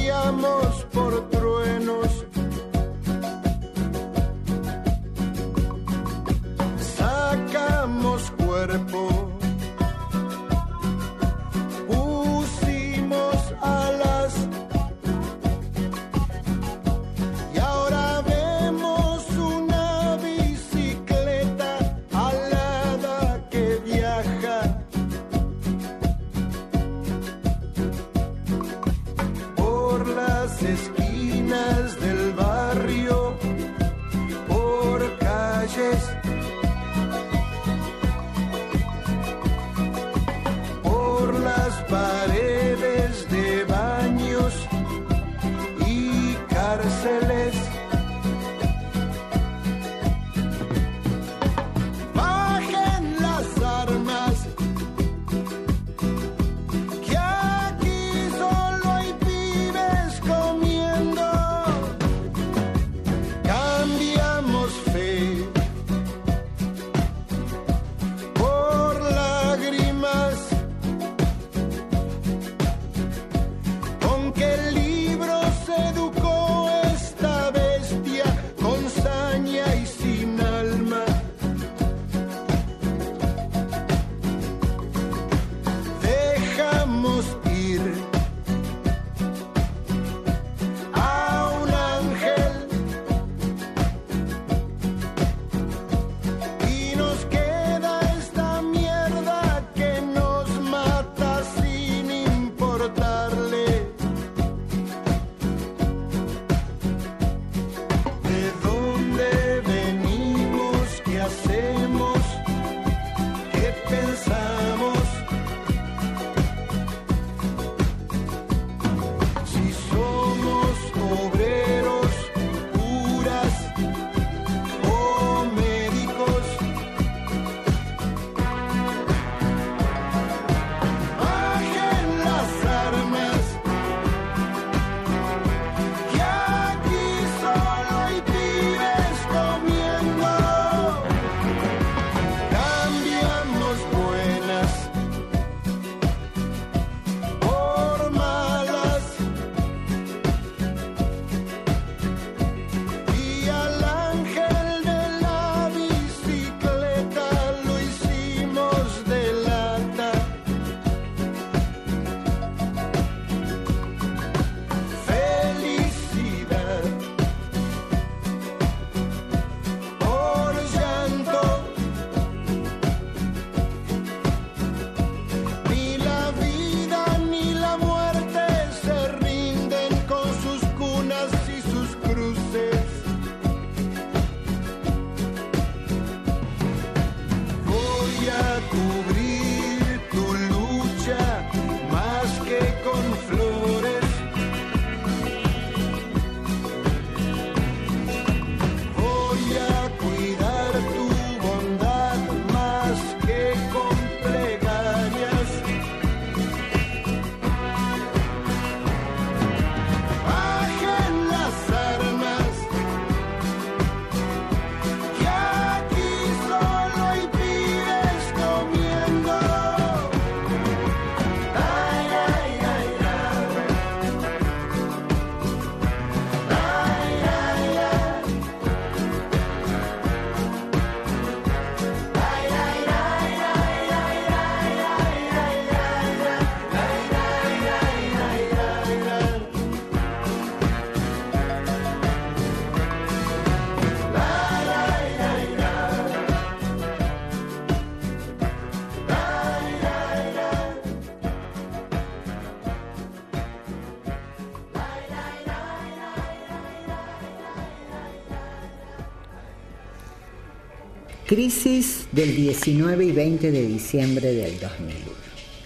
Crisis del diecinueve y veinte de diciembre del dos mil uno.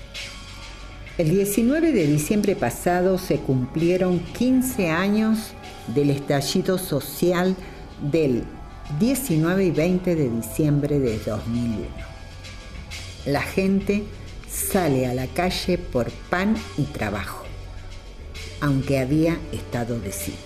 El diecinueve de diciembre pasado se cumplieron quince años del estallido social del diecinueve y veinte de diciembre de dos mil uno. La gente sale a la calle por pan y trabajo, aunque había estado de sitio.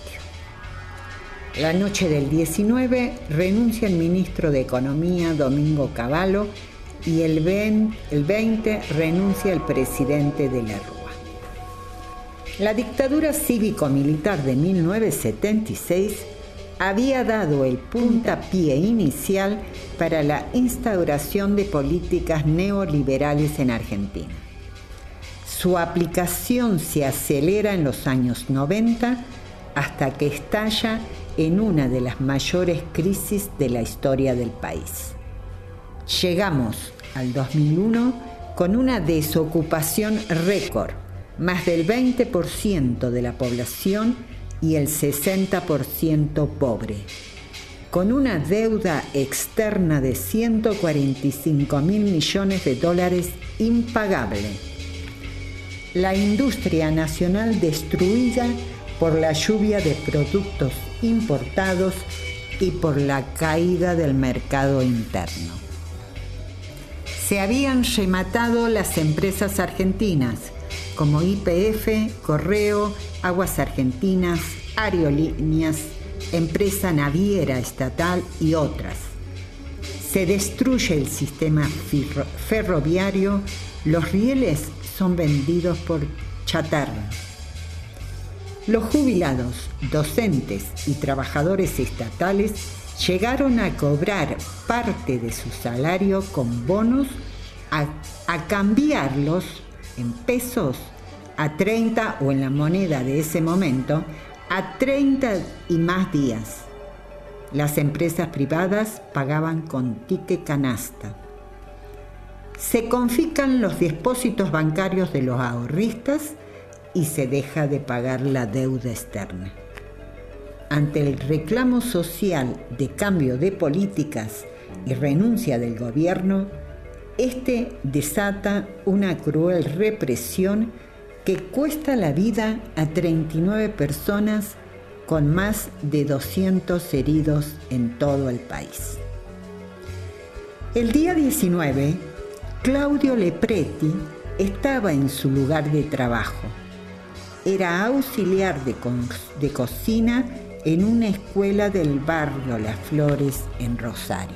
La noche del diecinueve renuncia el ministro de Economía, Domingo Cavallo, y el veinte renuncia el presidente de la Rúa. La dictadura cívico-militar de mil novecientos setenta y seis había dado el puntapié inicial para la instauración de políticas neoliberales en Argentina. Su aplicación se acelera en los años noventa hasta que estalla en una de las mayores crisis de la historia del país. Llegamos al dos mil uno con una desocupación récord, más del veinte por ciento de la población y el sesenta por ciento pobre, con una deuda externa de ciento cuarenta y cinco mil millones de dólares impagable. La industria nacional destruida por la lluvia de productos importados y por la caída del mercado interno. Se habían rematado las empresas argentinas, como Y P F, Correo, Aguas Argentinas, Aerolíneas, Empresa Naviera Estatal y otras. Se destruye el sistema ferroviario, los rieles son vendidos por chatarra. Los jubilados, docentes y trabajadores estatales llegaron a cobrar parte de su salario con bonos a, a cambiarlos en pesos a treinta o en la moneda de ese momento a treinta y más días. Las empresas privadas pagaban con ticket canasta. Se confiscan los depósitos bancarios de los ahorristas y se deja de pagar la deuda externa. Ante el reclamo social de cambio de políticas y renuncia del gobierno, este desata una cruel represión que cuesta la vida a treinta y nueve personas con más de doscientos heridos en todo el país. El día diecinueve, Claudio Lepretti estaba en su lugar de trabajo. Era auxiliar de, co- de cocina en una escuela del barrio Las Flores en Rosario.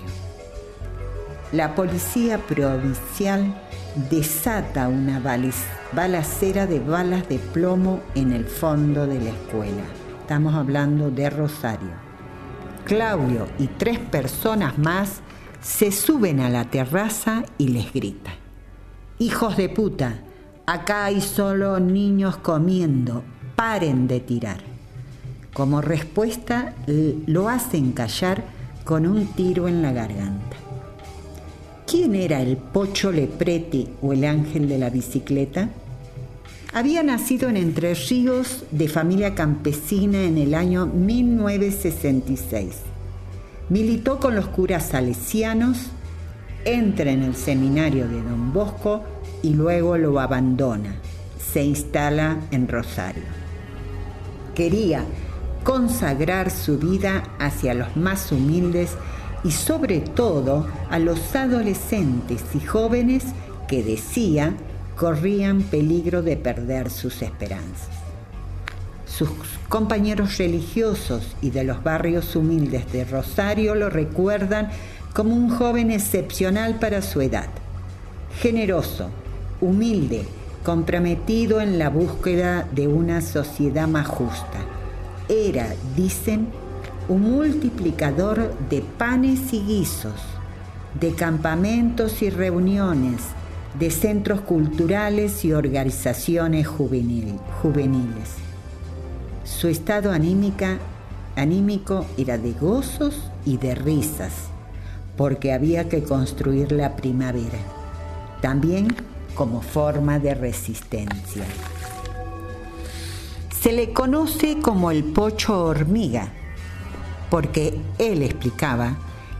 La policía provincial desata una baliz- balacera de balas de plomo en el fondo de la escuela. Estamos hablando de Rosario. Claudio y tres personas más se suben a la terraza y les grita: «Hijos de puta, acá hay solo niños comiendo, paren de tirar». Como respuesta, lo hacen callar con un tiro en la garganta. ¿Quién era el Pocho Lepretti o el ángel de la bicicleta? Había nacido en Entre Ríos de familia campesina en el año mil novecientos sesenta y seis. Militó con los curas salesianos, entra en el seminario de Don Bosco y luego lo abandona. Se instala en Rosario. Quería consagrar su vida hacia los más humildes y sobre todo a los adolescentes y jóvenes que, decía, corrían peligro de perder sus esperanzas. Sus compañeros religiosos y de los barrios humildes de Rosario lo recuerdan como un joven excepcional para su edad, generoso, humilde, comprometido en la búsqueda de una sociedad más justa. Era, dicen, un multiplicador de panes y guisos, de campamentos y reuniones, de centros culturales y organizaciones juvenil, juveniles. Su estado anímica, anímico era de gozos y de risas, porque había que construir la primavera, también como forma de resistencia. Se le conoce como el Pocho Hormiga, porque él explicaba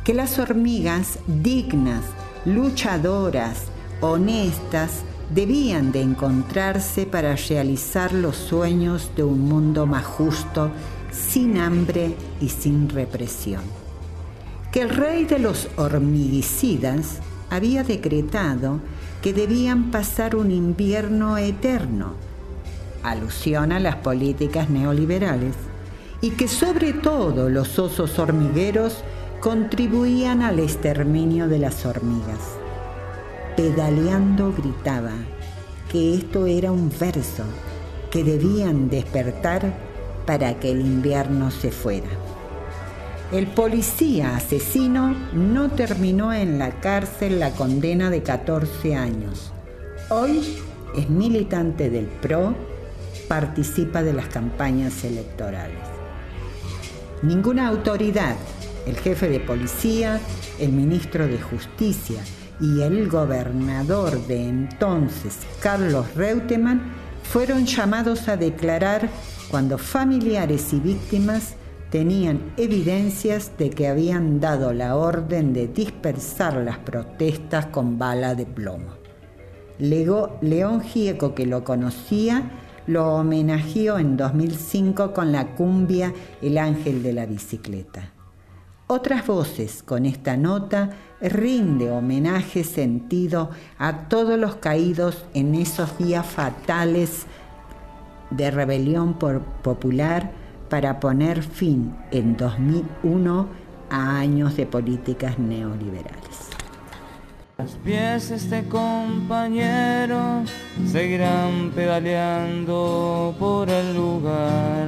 que las hormigas dignas, luchadoras, honestas, debían de encontrarse para realizar los sueños de un mundo más justo, sin hambre y sin represión. Que el rey de los hormiguicidas había decretado que debían pasar un invierno eterno, alusión a las políticas neoliberales, y que sobre todo los osos hormigueros contribuían al exterminio de las hormigas. Pedaleando gritaba que esto era un verso, que debían despertar para que el invierno se fuera. El policía asesino no terminó en la cárcel la condena de catorce años. Hoy es militante del P R O, participa de las campañas electorales. Ninguna autoridad, el jefe de policía, el ministro de Justicia y el gobernador de entonces, Carlos Reutemann, fueron llamados a declarar cuando familiares y víctimas tenían evidencias de que habían dado la orden de dispersar las protestas con bala de plomo. Lego, León Gieco, que lo conocía, lo homenajeó en dos mil cinco con la cumbia El Ángel de la Bicicleta. Otras voces con esta nota rinde homenaje sentido a todos los caídos en esos días fatales de rebelión popular para poner fin en dos mil uno a años de políticas neoliberales. Los pies de este compañero seguirán pedaleando por el lugar.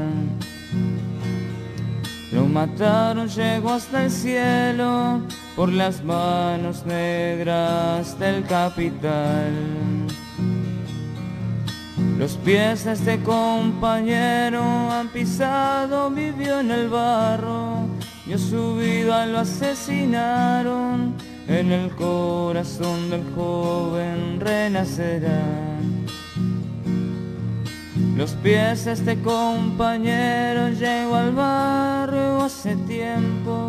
Lo mataron, llegó hasta el cielo por las manos negras del capital. Los pies de este compañero han pisado, vivió en el barro, dio su vida, lo asesinaron. En el corazón del joven renacerá. Los pies de este compañero llegó al barrio hace tiempo.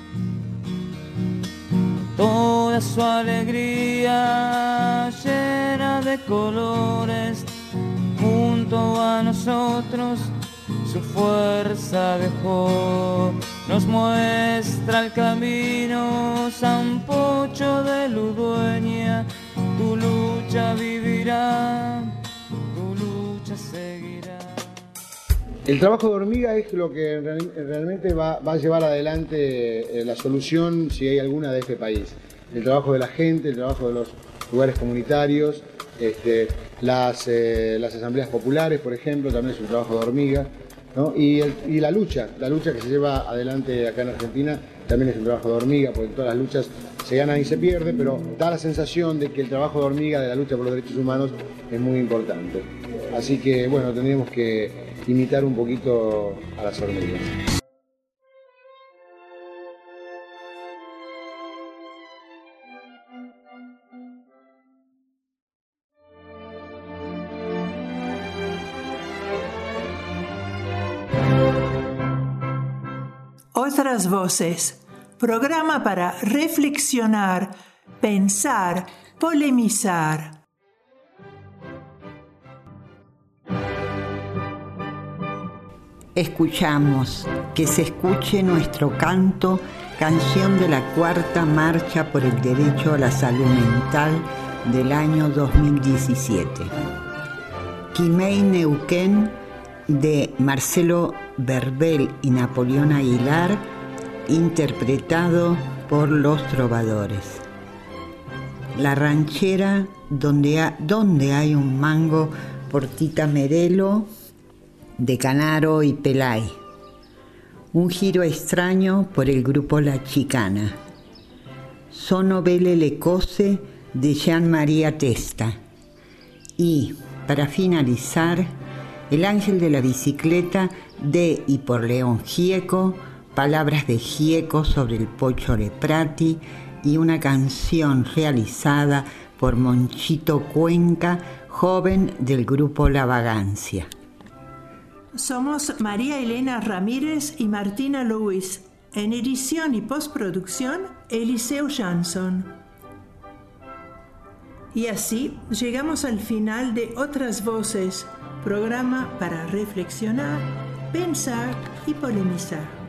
Toda su alegría llena de colores, junto a nosotros su fuerza dejó. Nos muestra el camino Sanpocho de Ludueña. Tu lucha vivirá, tu lucha seguirá. El trabajo de hormiga es lo que realmente va, va a llevar adelante la solución, si hay alguna, de este país. El trabajo de la gente, el trabajo de los lugares comunitarios, este, las, eh, las asambleas populares, por ejemplo, también es un trabajo de hormiga, ¿no? Y, el, y la lucha, la lucha que se lleva adelante acá en Argentina también es un trabajo de hormiga, porque en todas las luchas se gana y se pierde, pero da la sensación de que el trabajo de hormiga de la lucha por los derechos humanos es muy importante. Así que, bueno, tendríamos que imitar un poquito a las hormigas. Otras voces, programa para reflexionar, pensar, polemizar. Escuchamos Que se escuche nuestro canto, canción de la cuarta marcha por el derecho a la salud mental del año dos mil diecisiete. Quimei Neuquén, de Marcelo Verbel y Napoleón Aguilar, interpretado por Los Trovadores. La ranchera donde, ha, donde hay un mango, por Tita Merelo, de Canaro y Pelay. Un giro extraño, por el grupo La Chicana. Sono Belle le cose, de Jean María Testa. Y, para finalizar, El Ángel de la Bicicleta, de y por León Gieco, palabras de Gieco sobre el Pocho Leprati y una canción realizada por Monchito Cuenca, joven del grupo La Vagancia. Somos María Elena Ramírez y Martina Luis. En edición y postproducción, Eliseo Jansson. Y así llegamos al final de Otras Voces, programa para reflexionar, pensar y polemizar.